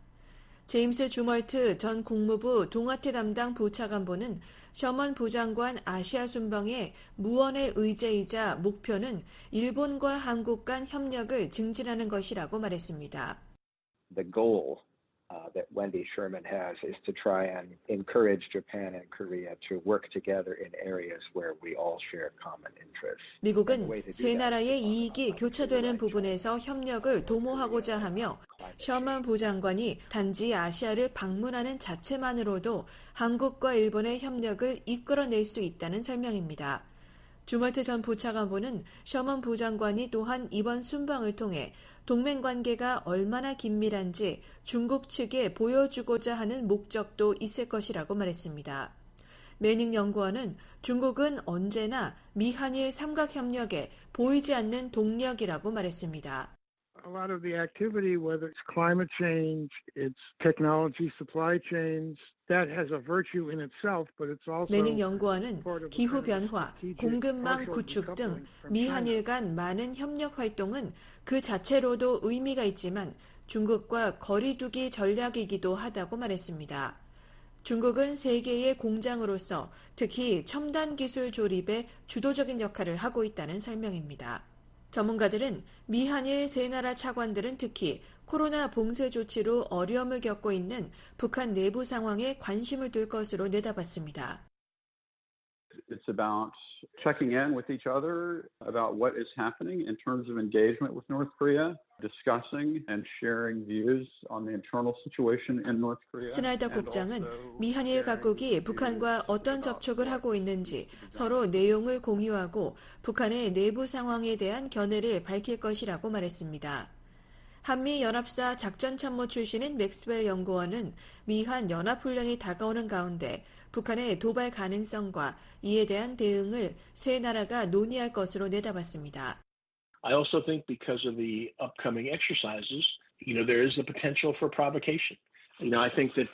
제임스 주멀트 전 국무부 동아태 담당 부차관보는 셔먼 부장관 아시아 순방의 무언의 의제이자 목표는 일본과 한국 간 협력을 증진하는 것이라고 말했습니다. The goal that Wendy Sherman has is to try and encourage Japan and Korea to work together in areas where we all share common interests. 미국은 세 나라의 이익이 교차되는 부분에서 협력을 도모하고자 하며 셔먼 부장관이 단지 아시아를 방문하는 자체만으로도 한국과 일본의 협력을 이끌어낼 수 있다는 설명입니다. 주멀트 전 부차관보는 셔먼 부장관이 또한 이번 순방을 통해 동맹 관계가 얼마나 긴밀한지 중국 측에 보여주고자 하는 목적도 있을 것이라고 말했습니다. 매닝 연구원은 중국은 언제나 미한일 삼각협력에 보이지 않는 동력이라고 말했습니다. A lot of the activity, whether it's climate change, it's technology supply chains, that has a virtue in itself, but it's also. 매닝 연구원은 기후변화, 공급망 구축 등 미한일 간 많은 협력 활동은 그 자체로도 의미가 있지만 중국과 거리두기 전략이기도 하다고 말했습니다. 중국은 세계의 공장으로서 특히 첨단 기술 조립에 주도적인 역할을 하고 있다는 설명입니다. 전문가들은 미한일 세 나라 차관들은 특히 코로나 봉쇄 조치로 어려움을 겪고 있는 북한 내부 상황에 관심을 둘 것으로 내다봤습니다. It's about checking in with each other about what is happening in terms of engagement with North Korea, discussing and sharing views on the internal situation in North Korea. 스날더 국장은 미한일 각국이 북한과 어떤 접촉을 하고 있는지 서로 내용을 공유하고 북한의 내부 상황에 대한 견해를 밝힐 것이라고 말했습니다. 한미연합사 작전참모 출신인 맥스웰 연구원은 미한 연합훈련이 다가오는 가운데 북한의 도발 가능성과 이에 대한 대응을 세 나라가 논의할 것으로 내다봤습니다. I also think because of the upcoming exercises, there is the potential for provocation. I think that,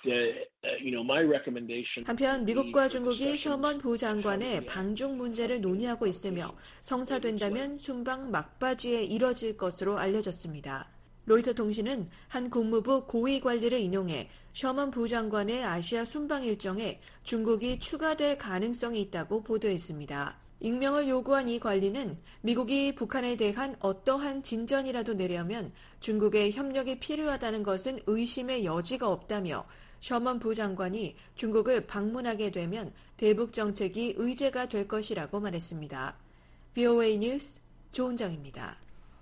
my recommendation. 한편 미국과 중국이 셔먼 부장관의 방중 문제를 논의하고 있으며 성사된다면 순방 막바지에 이뤄질 것으로 알려졌습니다. 로이터 통신은 한 국무부 고위 관리를 인용해 셔먼 부장관의 아시아 순방 일정에 중국이 추가될 가능성이 있다고 보도했습니다. 익명을 요구한 이 관리는 미국이 북한에 대한 어떠한 진전이라도 내려면 중국의 협력이 필요하다는 것은 의심의 여지가 없다며 셔먼 부장관이 중국을 방문하게 되면 대북 정책이 의제가 될 것이라고 말했습니다. VOA 뉴스 조은정입니다.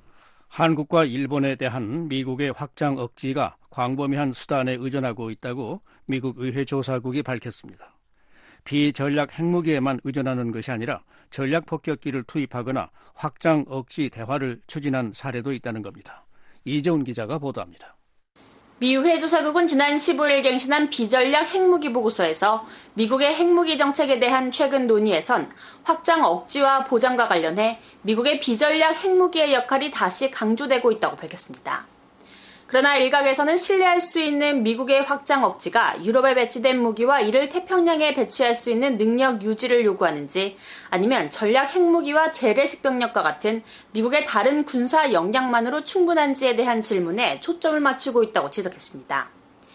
한국과 일본에 대한 미국의 확장 억지가 광범위한 수단에 의존하고 있다고 미국 의회 조사국이 밝혔습니다. 비전략 핵무기에만 의존하는 것이 아니라 전략 폭격기를 투입하거나 확장 억지 대화를 추진한 사례도 있다는 겁니다. 이재훈 기자가 보도합니다. 미 의회 조사국은 지난 15일 갱신한 비전략 핵무기 보고서에서 미국의 핵무기 정책에 대한 최근 논의에선 확장 억지와 보장과 관련해 미국의 비전략 핵무기의 역할이 다시 강조되고 있다고 밝혔습니다. 그러나 일각에서는 신뢰할 수 있는 미국의 확장 억지가 유럽에 배치된 무기와 이를 태평양에 배치할 수 있는 능력 유지를 요구하는지 아니면 전략 핵무기와 재래식 병력과 같은 미국의 다른 군사 역량만으로 충분한지에 대한 질문에 초점을 맞추고 있다고 지적했습니다.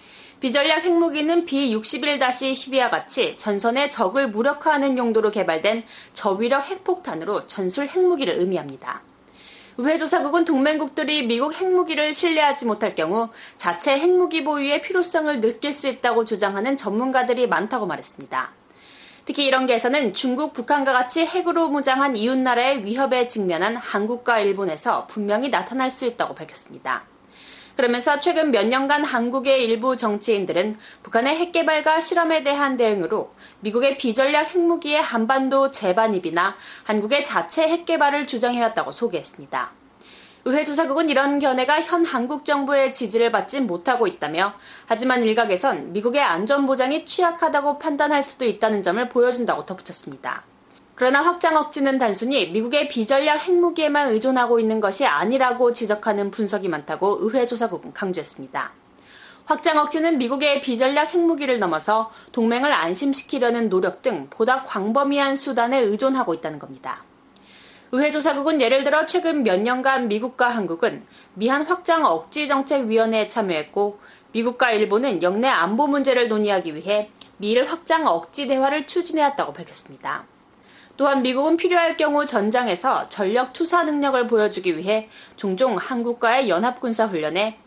비전략 핵무기는 B-61-12와 같이 전선의 적을 무력화하는 용도로 개발된 저위력 핵폭탄으로 전술 핵무기를 의미합니다. 의회 조사국은 동맹국들이 미국 핵무기를 신뢰하지 못할 경우 자체 핵무기 보유의 필요성을 느낄 수 있다고 주장하는 전문가들이 많다고 말했습니다. 특히 이런 계산은 중국, 북한과 같이 핵으로 무장한 이웃나라의 위협에 직면한 한국과 일본에서 분명히 나타날 수 있다고 밝혔습니다. 그러면서 최근 몇 년간 한국의 일부 정치인들은 북한의 핵개발과 실험에 대한 대응으로 미국의 비전략 핵무기의 한반도 재반입이나 한국의 자체 핵개발을 주장해왔다고 소개했습니다. 의회 조사국은 이런 견해가 현 한국 정부의 지지를 받지 못하고 있다며 하지만 일각에선 미국의 안전보장이 취약하다고 판단할 수도 있다는 점을 보여준다고 덧붙였습니다. 그러나 확장 억지는 단순히 미국의 비전략 핵무기에만 의존하고 있는 것이 아니라고 지적하는 분석이 많다고 의회 조사국은 강조했습니다. 확장 억지는 미국의 비전략 핵무기를 넘어서 동맹을 안심시키려는 노력 등 보다 광범위한 수단에 의존하고 있다는 겁니다. 의회 조사국은 예를 들어 최근 몇 년간 미국과 한국은 미한 확장 억지 정책위원회에 참여했고 미국과 일본은 영내 안보 문제를 논의하기 위해 미일 확장 억지 대화를 추진해왔다고 밝혔습니다. 또한 미국은 필요할 경우 전장에서 전력 투사 능력을 보여주기 위해 종종 한국과의 연합군사훈련에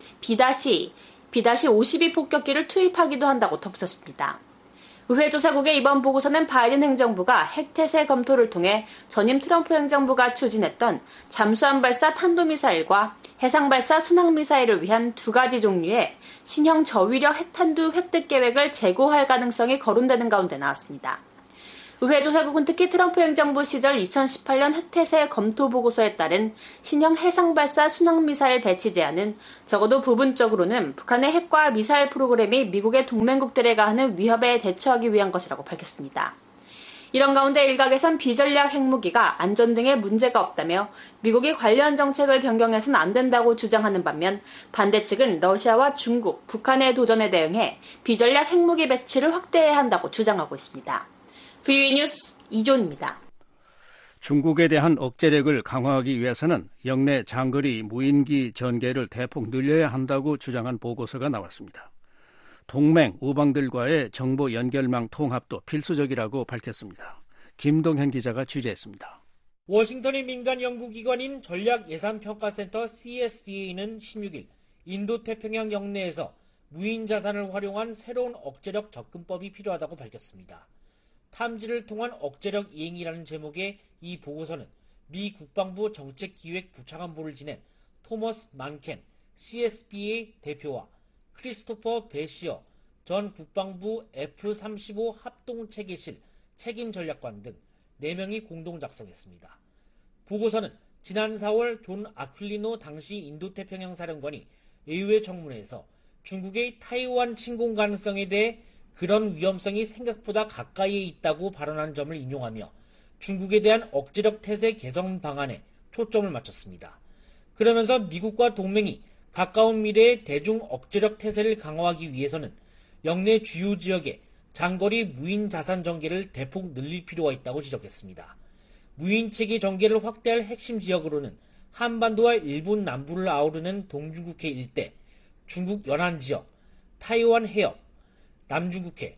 B-52 폭격기를 투입하기도 한다고 덧붙였습니다. 의회 조사국의 이번 보고서는 바이든 행정부가 핵태세 검토를 통해 전임 트럼프 행정부가 추진했던 잠수함 발사 탄도미사일과 해상 발사 순항미사일을 위한 두 가지 종류의 신형 저위력 핵탄두 획득 계획을 재고할 가능성이 거론되는 가운데 나왔습니다. 의회 조사국은 특히 트럼프 행정부 시절 2018년 핵태세 검토 보고서에 따른 신형 해상 발사 순항미사일 배치 제한은 적어도 부분적으로는 북한의 핵과 미사일 프로그램이 미국의 동맹국들에 가하는 위협에 대처하기 위한 것이라고 밝혔습니다. 이런 가운데 일각에선 비전략 핵무기가 안전 등의 문제가 없다며 미국이 관련 정책을 변경해서는 안 된다고 주장하는 반면 반대 측은 러시아와 중국, 북한의 도전에 대응해 비전략 핵무기 배치를 확대해야 한다고 주장하고 있습니다. VOE 뉴스 이존입니다. 중국에 대한 억제력을 강화하기 위해서는 영내 장거리 무인기 전개를 대폭 늘려야 한다고 주장한 보고서가 나왔습니다. 동맹, 우방들과의 정보 연결망 통합도 필수적이라고 밝혔습니다. 김동현 기자가 취재했습니다. 워싱턴의 민간 연구기관인 전략예산평가센터 CSBA는 16일 인도태평양 영내에서 무인 자산을 활용한 새로운 억제력 접근법이 필요하다고 밝혔습니다. 탐지를 통한 억제력 이행이라는 제목의 이 보고서는 미 국방부 정책기획부차관보를 지낸 토머스 만켄 CSBA 대표와 크리스토퍼 베시어 전 국방부 F-35 합동체계실 책임전략관 등 4명이 공동 작성했습니다. 보고서는 지난 4월 존 아퀼리노 당시 인도태평양 사령관이 의회 청문회에서 중국의 타이완 침공 가능성에 대해 그런 위험성이 생각보다 가까이에 있다고 발언한 점을 인용하며 중국에 대한 억제력 태세 개선 방안에 초점을 맞췄습니다. 그러면서 미국과 동맹이 가까운 미래의 대중 억제력 태세를 강화하기 위해서는 영내 주요 지역의 장거리 무인 자산 전개를 대폭 늘릴 필요가 있다고 지적했습니다. 무인 체계 전개를 확대할 핵심 지역으로는 한반도와 일본 남부를 아우르는 동중국해 일대, 중국 연안 지역, 타이완 해협, 남중국해,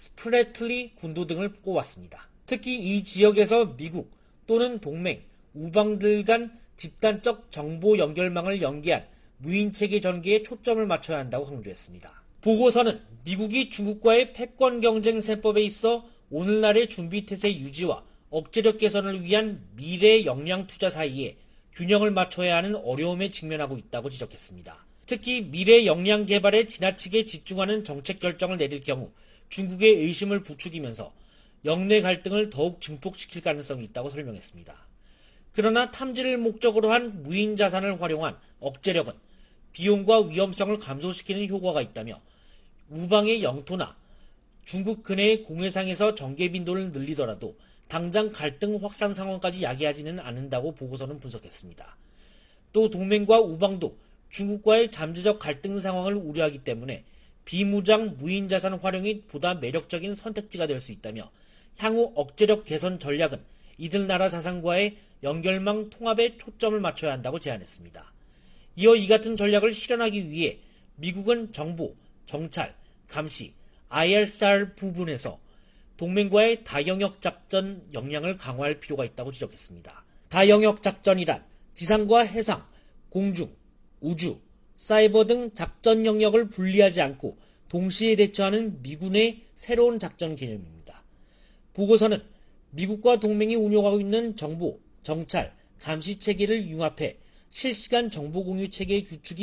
스프래틀리 군도 등을 꼽았습니다. 특히 이 지역에서 미국 또는 동맹, 우방들 간 집단적 정보 연결망을 연계한 무인체계 전개에 초점을 맞춰야 한다고 강조했습니다. 보고서는 미국이 중국과의 패권 경쟁 세법에 있어 오늘날의 준비태세 유지와 억제력 개선을 위한 미래 역량 투자 사이에 균형을 맞춰야 하는 어려움에 직면하고 있다고 지적했습니다. 특히 미래 역량 개발에 지나치게 집중하는 정책 결정을 내릴 경우 중국의 의심을 부추기면서 영내 갈등을 더욱 증폭시킬 가능성이 있다고 설명했습니다. 그러나 탐지를 목적으로 한 무인 자산을 활용한 억제력은 비용과 위험성을 감소시키는 효과가 있다며 우방의 영토나 중국 근해의 공해상에서 전개 빈도를 늘리더라도 당장 갈등 확산 상황까지 야기하지는 않는다고 보고서는 분석했습니다. 또 동맹과 우방도 중국과의 잠재적 갈등 상황을 우려하기 때문에 비무장 무인 자산 활용이 보다 매력적인 선택지가 될 수 있다며 향후 억제력 개선 전략은 이들 나라 자산과의 연결망 통합에 초점을 맞춰야 한다고 제안했습니다. 이어 이 같은 전략을 실현하기 위해 미국은 정보, 정찰, 감시, ISR 부분에서 동맹과의 다영역 작전 역량을 강화할 필요가 있다고 지적했습니다. 다영역 작전이란 지상과 해상, 공중, 우주, 사이버 등 작전 영역을 분리하지 않고 동시에 대처하는 미군의 새로운 작전 개념입니다. 보고서는 미국과 동맹이 운용하고 있는 정보, 정찰, 감시 체계를 융합해 실시간 정보 공유 체계의 구축이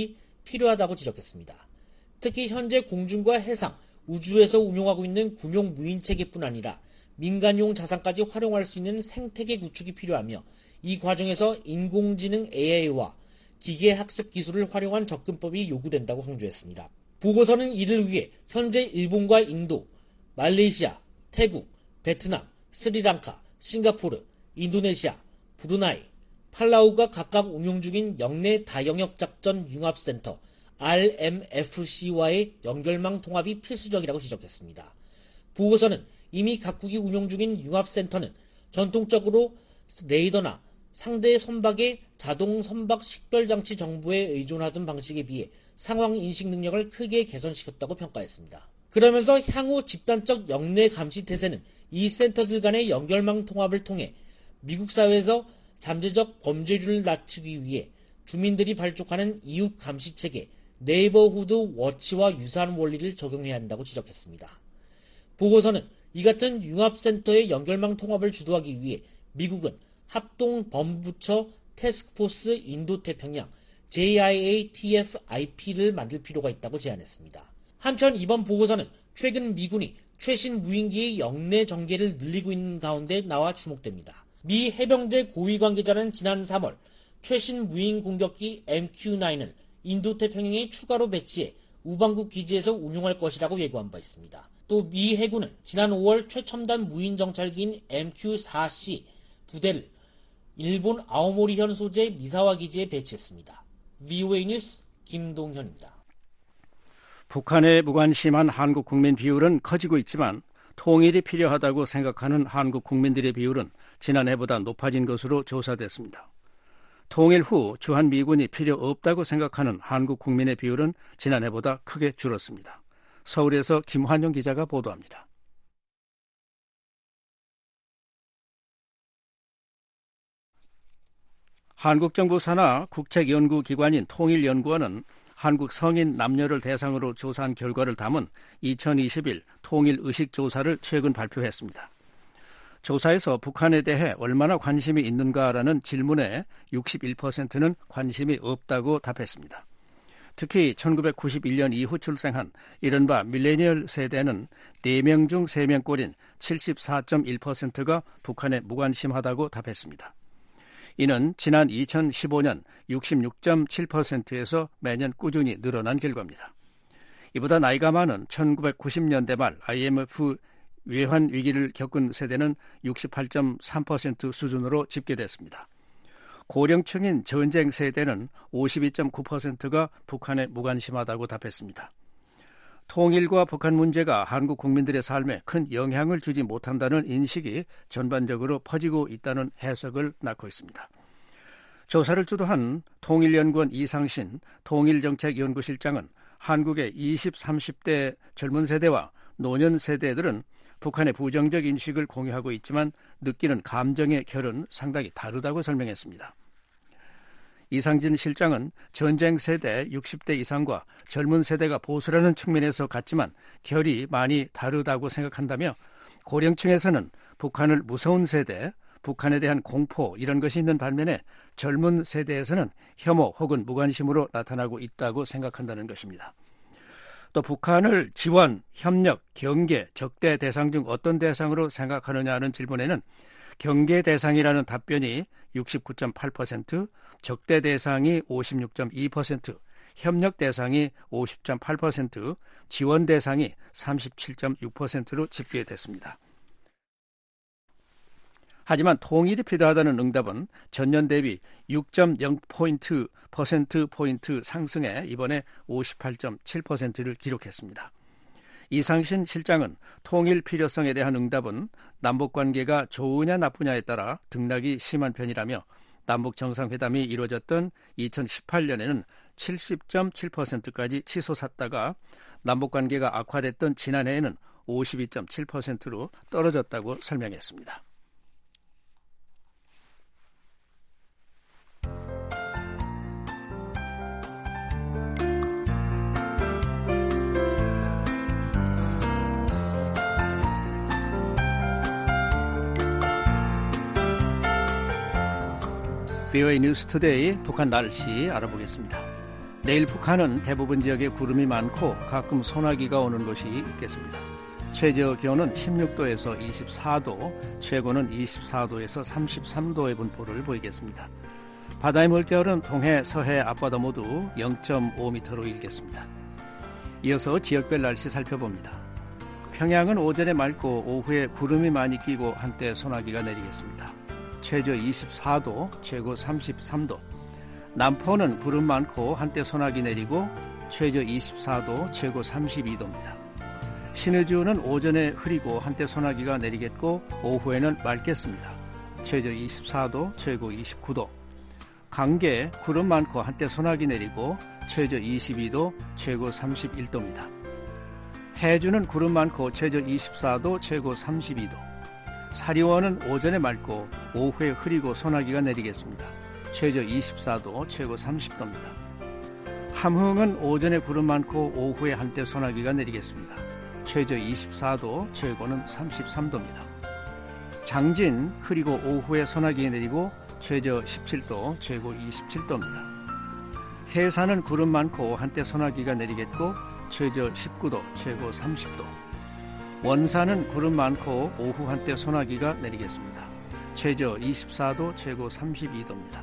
필요하다고 지적했습니다. 특히 현재 공중과 해상, 우주에서 운용하고 있는 군용 무인체계뿐 아니라 민간용 자산까지 활용할 수 있는 생태계 구축이 필요하며 이 과정에서 인공지능 AI와 기계학습 기술을 활용한 접근법이 요구된다고 강조했습니다. 보고서는 이를 위해 현재 일본과 인도, 말레이시아, 태국, 베트남, 스리랑카, 싱가포르, 인도네시아, 브루나이, 팔라우가 각각 운용 중인 영내 다영역 작전 융합센터 RMFC와의 연결망 통합이 필수적이라고 지적했습니다. 보고서는 이미 각국이 운용 중인 융합센터는 전통적으로 레이더나 상대 선박의 자동 선박 식별장치 정보에 의존하던 방식에 비해 상황 인식 능력을 크게 개선시켰다고 평가했습니다. 그러면서 향후 집단적 영내 감시 태세는 이 센터들 간의 연결망 통합을 통해 미국 사회에서 잠재적 범죄율을 낮추기 위해 주민들이 발족하는 이웃 감시 체계 네이버후드 워치와 유사한 원리를 적용해야 한다고 지적했습니다. 보고서는 이 같은 융합센터의 연결망 통합을 주도하기 위해 미국은 합동범부처 태스크포스 인도태평양 JIATF-IP를 만들 필요가 있다고 제안했습니다. 한편 이번 보고서는 최근 미군이 최신 무인기의 영내 전개를 늘리고 있는 가운데 나와 주목됩니다. 미 해병대 고위 관계자는 지난 3월 최신 무인 공격기 MQ-9을 인도태평양에 추가로 배치해 우방국 기지에서 운용할 것이라고 예고한 바 있습니다. 또 미 해군은 지난 5월 최첨단 무인 정찰기인 MQ-4C 부대를 일본 아오모리현 소재 미사와 기지에 배치했습니다. VOA 뉴스 김동현입니다. 북한에 무관심한 한국 국민 비율은 커지고 있지만 통일이 필요하다고 생각하는 한국 국민들의 비율은 지난해보다 높아진 것으로 조사됐습니다. 통일 후 주한미군이 필요 없다고 생각하는 한국 국민의 비율은 지난해보다 크게 줄었습니다. 서울에서 김환영 기자가 보도합니다. 한국정부 산하 국책연구기관인 통일연구원은 한국 성인 남녀를 대상으로 조사한 결과를 담은 2021 통일의식조사를 최근 발표했습니다. 조사에서 북한에 대해 얼마나 관심이 있는가라는 질문에 61%는 관심이 없다고 답했습니다. 특히 1991년 이후 출생한 이른바 밀레니얼 세대는 4명 중 3명꼴인 74.1%가 북한에 무관심하다고 답했습니다. 이는 지난 2015년 66.7%에서 매년 꾸준히 늘어난 결과입니다. 이보다 나이가 많은 1990년대 말 IMF 외환 위기를 겪은 세대는 68.3% 수준으로 집계됐습니다. 고령층인 전쟁 세대는 52.9%가 북한에 무관심하다고 답했습니다. 통일과 북한 문제가 한국 국민들의 삶에 큰 영향을 주지 못한다는 인식이 전반적으로 퍼지고 있다는 해석을 낳고 있습니다. 조사를 주도한 통일연구원 이상신 통일정책연구실장은 한국의 20, 30대 젊은 세대와 노년 세대들은 북한의 부정적 인식을 공유하고 있지만 느끼는 감정의 결은 상당히 다르다고 설명했습니다. 이상진 실장은 전쟁 세대 60대 이상과 젊은 세대가 보수라는 측면에서 같지만 결이 많이 다르다고 생각한다며 고령층에서는 북한을 무서운 세대, 북한에 대한 공포 이런 것이 있는 반면에 젊은 세대에서는 혐오 혹은 무관심으로 나타나고 있다고 생각한다는 것입니다. 또 북한을 지원, 협력, 경계, 적대 대상 중 어떤 대상으로 생각하느냐는 질문에는 경계 대상이라는 답변이 69.8%, 적대 대상이 56.2%, 협력 대상이 50.8%, 지원 대상이 37.6%로 집계됐습니다. 하지만 통일이 필요하다는 응답은 전년 대비 6.0%포인트 상승해 이번에 58.7%를 기록했습니다. 이상신 실장은 통일 필요성에 대한 응답은 남북관계가 좋으냐 나쁘냐에 따라 등락이 심한 편이라며 남북 정상회담이 이루어졌던 2018년에는 70.7%까지 치솟았다가 남북관계가 악화됐던 지난해에는 52.7%로 떨어졌다고 설명했습니다. VOA 뉴스 투데이 북한 날씨 알아보겠습니다. 내일 북한은 대부분 지역에 구름이 많고 가끔 소나기가 오는 곳이 있겠습니다. 최저 기온은 16도에서 24도, 최고는 24도에서 33도의 분포를 보이겠습니다. 바다의 물결은 동해, 서해, 앞바다 모두 0.5m로 일겠습니다. 이어서 지역별 날씨 살펴봅니다. 평양은 오전에 맑고 오후에 구름이 많이 끼고 한때 소나기가 내리겠습니다. 최저 24도, 최고 33도. 남포는 구름 많고 한때 소나기 내리고 최저 24도, 최고 32도입니다. 신의주는 오전에 흐리고 한때 소나기가 내리겠고 오후에는 맑겠습니다. 최저 24도, 최고 29도. 강계 구름 많고 한때 소나기 내리고 최저 22도, 최고 31도입니다. 해주는 구름 많고 최저 24도, 최고 32도. 사리원은 오전에 맑고 오후에 흐리고 소나기가 내리겠습니다. 최저 24도, 최고 30도입니다. 함흥은 오전에 구름 많고 오후에 한때 소나기가 내리겠습니다. 최저 24도, 최고는 33도입니다. 장진 흐리고 오후에 소나기 내리고 최저 17도, 최고 27도입니다. 해산은 구름 많고 한때 소나기가 내리겠고 최저 19도, 최고 30도. 원산은 구름 많고 오후 한때 소나기가 내리겠습니다. 최저 24도, 최고 32도입니다.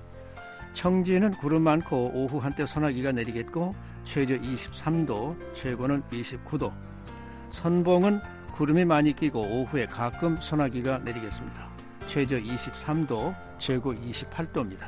청진은 구름 많고 오후 한때 소나기가 내리겠고 최저 23도, 최고는 29도. 선봉은 구름이 많이 끼고 오후에 가끔 소나기가 내리겠습니다. 최저 23도, 최고 28도입니다.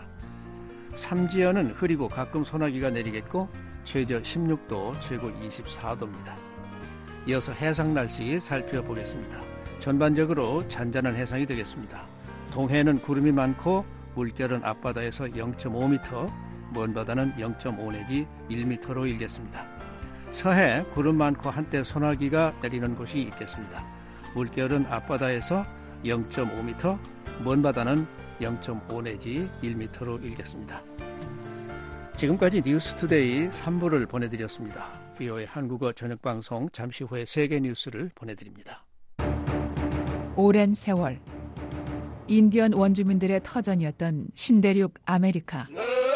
삼지연은 흐리고 가끔 소나기가 내리겠고 최저 16도, 최고 24도입니다. 이어서 해상 날씨 살펴보겠습니다. 전반적으로 잔잔한 해상이 되겠습니다. 동해는 구름이 많고 물결은 앞바다에서 0.5m, 먼 바다는 0.5 내지 1m로 일겠습니다. 서해 구름 많고 한때 소나기가 내리는 곳이 있겠습니다. 물결은 앞바다에서 0.5m, 먼 바다는 0.5 내지 1m로 일겠습니다. 지금까지 뉴스투데이 3부를 보내드렸습니다. VOA 한국어 저녁방송 잠시 후에 세계 뉴스를 보내드립니다. 오랜 세월 인디언 원주민들의 터전이었던 신대륙 아메리카.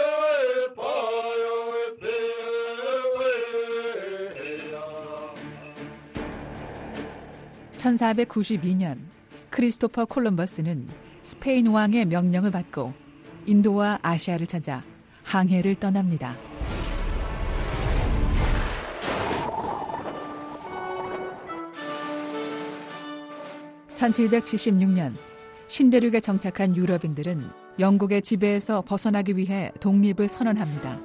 1492년 크리스토퍼 콜럼버스는 스페인 왕의 명령을 받고 인도와 아시아를 찾아 항해를 떠납니다. (1776년) 신대륙에 정착한 유럽인들은 영국의 지배에서 벗어나기 위해 독립을 선언합니다.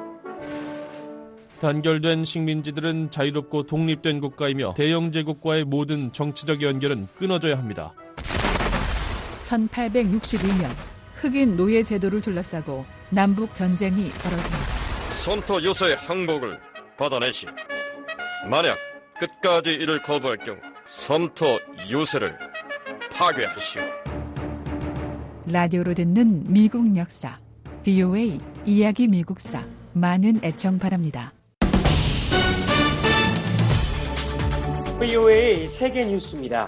단결된 식민지들은 자유롭고 독립된 국가이며 대영 제국과의 모든 정치적 연결은 끊어져야 합니다. 1862년 흑인 노예 제도를 둘러싸고 남북 전쟁이 벌어집니다. 손토 요새의 항복을 받아내시. 만약 끝까지 이를 거부할 경우 섬토 요새를 파괴하시오. 라디오로 듣는 미국 역사 VOA 이야기 미국사 많은 애청 바랍니다. VOA 세계 뉴스입니다.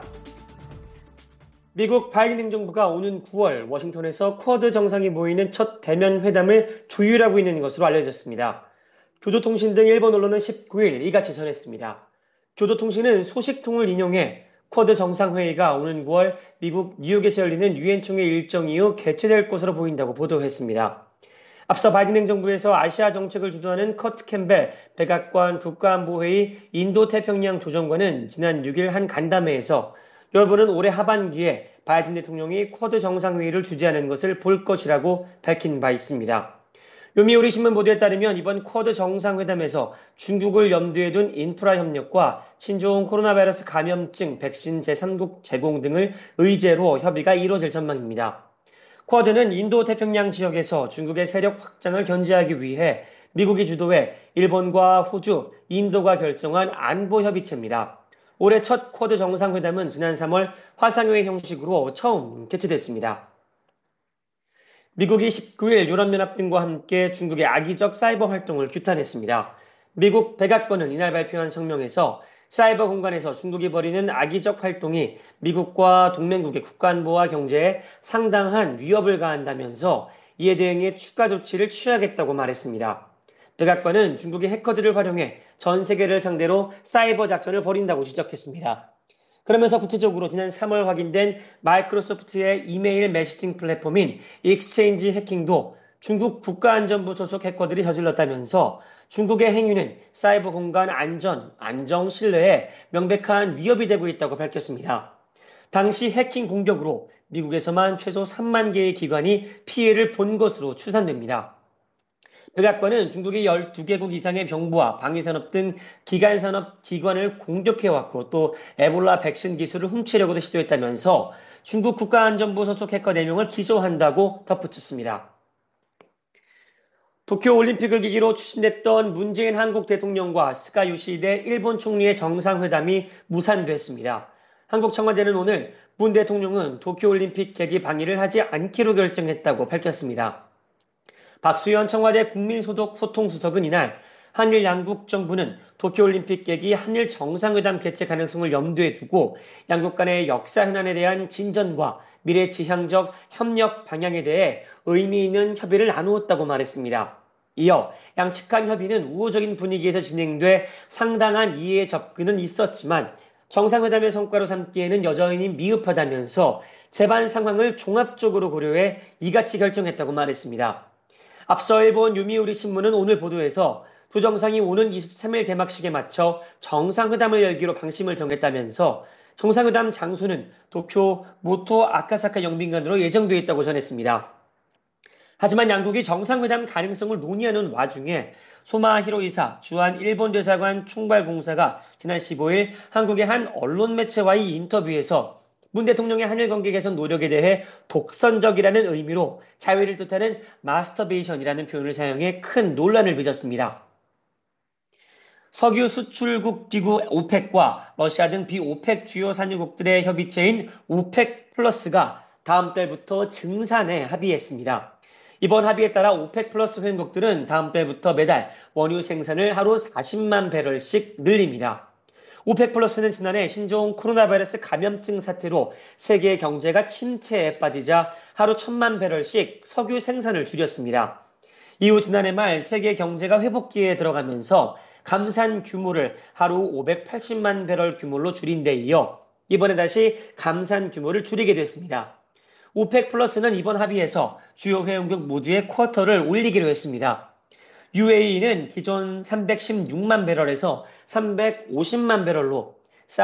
미국 바이든 행정부가 오는 9월 워싱턴에서 쿼드 정상이 모이는 첫 대면 회담을 조율하고 있는 것으로 알려졌습니다. 교도통신 등 일본 언론은 19일 이같이 전했습니다. 교도통신은 소식통을 인용해 쿼드 정상회의가 오는 9월 미국 뉴욕에서 열리는 유엔 총회 일정 이후 개최될 것으로 보인다고 보도했습니다. 앞서 바이든 행정부에서 아시아 정책을 주도하는 커트 캠벨 백악관 국가안보회의 인도태평양 조정관은 지난 6일 한 간담회에서 여러분은 올해 하반기에 바이든 대통령이 쿼드 정상회의를 주재하는 것을 볼 것이라고 밝힌 바 있습니다. 요미우리 신문 보도에 따르면 이번 쿼드 정상회담에서 중국을 염두에 둔 인프라 협력과 신종 코로나 바이러스 감염증 백신 제3국 제공 등을 의제로 협의가 이루어질 전망입니다. 쿼드는 인도태평양 지역에서 중국의 세력 확장을 견제하기 위해 미국이 주도해 일본과 호주, 인도가 결성한 안보협의체입니다. 올해 첫 쿼드 정상회담은 지난 3월 화상회의 형식으로 처음 개최됐습니다. 미국이 19일 유럽연합 등과 함께 중국의 악의적 사이버 활동을 규탄했습니다. 미국 백악관은 이날 발표한 성명에서 사이버 공간에서 중국이 벌이는 악의적 활동이 미국과 동맹국의 국가안보와 경제에 상당한 위협을 가한다면서 이에 대응해 추가 조치를 취하겠다고 말했습니다. 백악관은 중국의 해커들을 활용해 전 세계를 상대로 사이버 작전을 벌인다고 지적했습니다. 그러면서 구체적으로 지난 3월 확인된 마이크로소프트의 이메일 메시징 플랫폼인 익스체인지 해킹도 중국 국가안전부 소속 해커들이 저질렀다면서 중국의 행위는 사이버 공간 안전, 안정, 신뢰에 명백한 위협이 되고 있다고 밝혔습니다. 당시 해킹 공격으로 미국에서만 최소 3만 개의 기관이 피해를 본 것으로 추산됩니다. 백악관은 중국의 12개국 이상의 정부와 방위산업 등 기간산업 기관을 공격해왔고 또 에볼라 백신 기술을 훔치려고도 시도했다면서 중국 국가안전부 소속 해커 4명을 기소한다고 덧붙였습니다. 도쿄올림픽을 계기로 추진됐던 문재인 한국 대통령과 스가 요시히데 일본 총리의 정상회담이 무산됐습니다. 한국 청와대는 오늘 문 대통령은 도쿄올림픽 개기 방일을 하지 않기로 결정했다고 밝혔습니다. 박수현 청와대 국민소통수석은 이날 한일 양국 정부는 도쿄올림픽 개기 한일 정상회담 개최 가능성을 염두에 두고 양국 간의 역사 현안에 대한 진전과 미래 지향적 협력 방향에 대해 의미 있는 협의를 나누었다고 말했습니다. 이어 양측 간 협의는 우호적인 분위기에서 진행돼 상당한 이해의 접근은 있었지만 정상회담의 성과로 삼기에는 여전히 미흡하다면서 재반 상황을 종합적으로 고려해 이같이 결정했다고 말했습니다. 앞서 일본 요미우리 신문은 오늘 보도에서 두 정상이 오는 23일 개막식에 맞춰 정상회담을 열기로 방침을 정했다면서 정상회담 장소는 도쿄 모토 아카사카 영빈관으로 예정되어 있다고 전했습니다. 하지만 양국이 정상회담 가능성을 논의하는 와중에 소마 히로이사 주한 일본 대사관 총괄공사가 지난 15일 한국의 한 언론 매체와의 인터뷰에서 문 대통령의 한일 관계 개선 노력에 대해 독선적이라는 의미로 자위를 뜻하는 마스터베이션이라는 표현을 사용해 큰 논란을 빚었습니다. 석유 수출국 기구 오펙과 러시아 등 비오펙 주요 산유국들의 협의체인 오펙 플러스가 다음 달부터 증산에 합의했습니다. 이번 합의에 따라 오펙 플러스 회원국들은 다음 달부터 매달 원유 생산을 하루 40만 배럴씩 늘립니다. 오펙 플러스는 지난해 신종 코로나 바이러스 감염증 사태로 세계 경제가 침체에 빠지자 하루 1,000만 배럴씩 석유 생산을 줄였습니다. 이후 지난해 말 세계 경제가 회복기에 들어가면서 감산 규모를 하루 580만 배럴 규모로 줄인 데 이어 이번에 다시 감산 규모를 줄이게 됐습니다. 오펙 플러스는 이번 합의에서 주요 회원국 모두의 쿼터를 올리기로 했습니다. UAE는 기존 316만 배럴에서 350만 배럴로,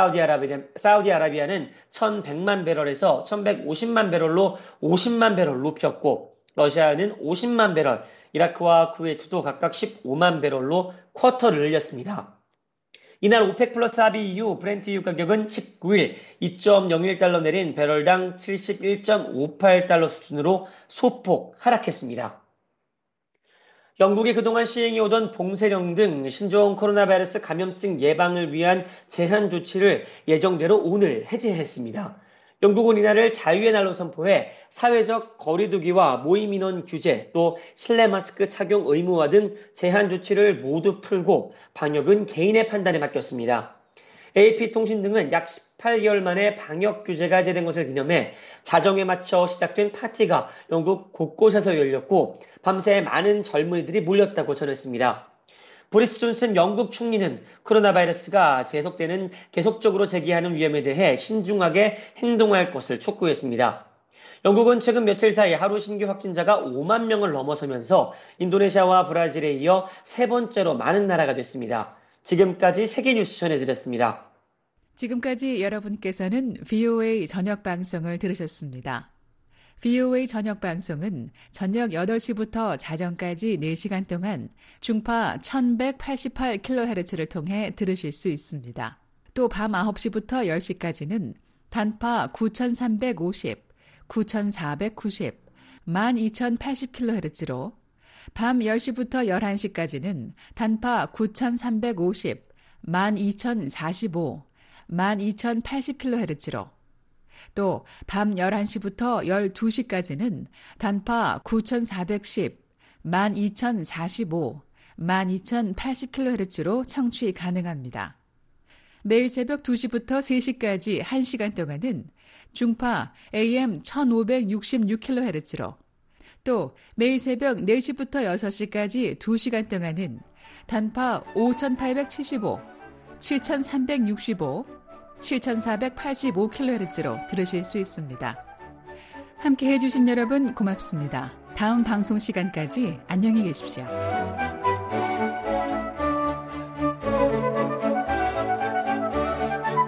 사우디아라비아는 1100만 배럴에서 1150만 배럴로 50만 배럴 높였고, 러시아는 50만 배럴, 이라크와 쿠웨이트도 각각 15만 배럴로 쿼터를 늘렸습니다. 이날 오펙 플러스 합의 이후 브렌트유 가격은 19일 2.01달러 내린 배럴당 71.58달러 수준으로 소폭 하락했습니다. 영국이 그동안 시행해오던 봉쇄령 등 신종 코로나 바이러스 감염증 예방을 위한 제한 조치를 예정대로 오늘 해제했습니다. 영국은 이날을 자유의 날로 선포해 사회적 거리두기와 모임 인원 규제, 또 실내 마스크 착용 의무화 등 제한 조치를 모두 풀고 방역은 개인의 판단에 맡겼습니다. AP통신 등은 약 18개월 만에 방역 규제가 해제된 것을 기념해 자정에 맞춰 시작된 파티가 영국 곳곳에서 열렸고 밤새 많은 젊은이들이 몰렸다고 전했습니다. 보리스 존슨 영국 총리는 코로나 바이러스가 계속적으로 제기하는 위험에 대해 신중하게 행동할 것을 촉구했습니다. 영국은 최근 며칠 사이 하루 신규 확진자가 5만 명을 넘어서면서 인도네시아와 브라질에 이어 세 번째로 많은 나라가 됐습니다. 지금까지 세계뉴스 전해드렸습니다. 지금까지 여러분께서는 VOA 저녁 방송을 들으셨습니다. VOA 저녁 방송은 저녁 8시부터 자정까지 4시간 동안 중파 1188kHz를 통해 들으실 수 있습니다. 또 밤 9시부터 10시까지는 단파 9350, 9490, 12080kHz로 밤 10시부터 11시까지는 단파 9350, 12045, 12080kHz로 또 밤 11시부터 12시까지는 단파 9410, 12045, 12080kHz로 청취 가능합니다. 매일 새벽 2시부터 3시까지 1시간 동안은 중파 AM 1566kHz로 또 매일 새벽 4시부터 6시까지 2시간 동안은 단파 5875, 7365, 7485kHz로 들으실 수 있습니다. 함께 해주신 여러분 고맙습니다. 다음 방송 시간까지 안녕히 계십시오.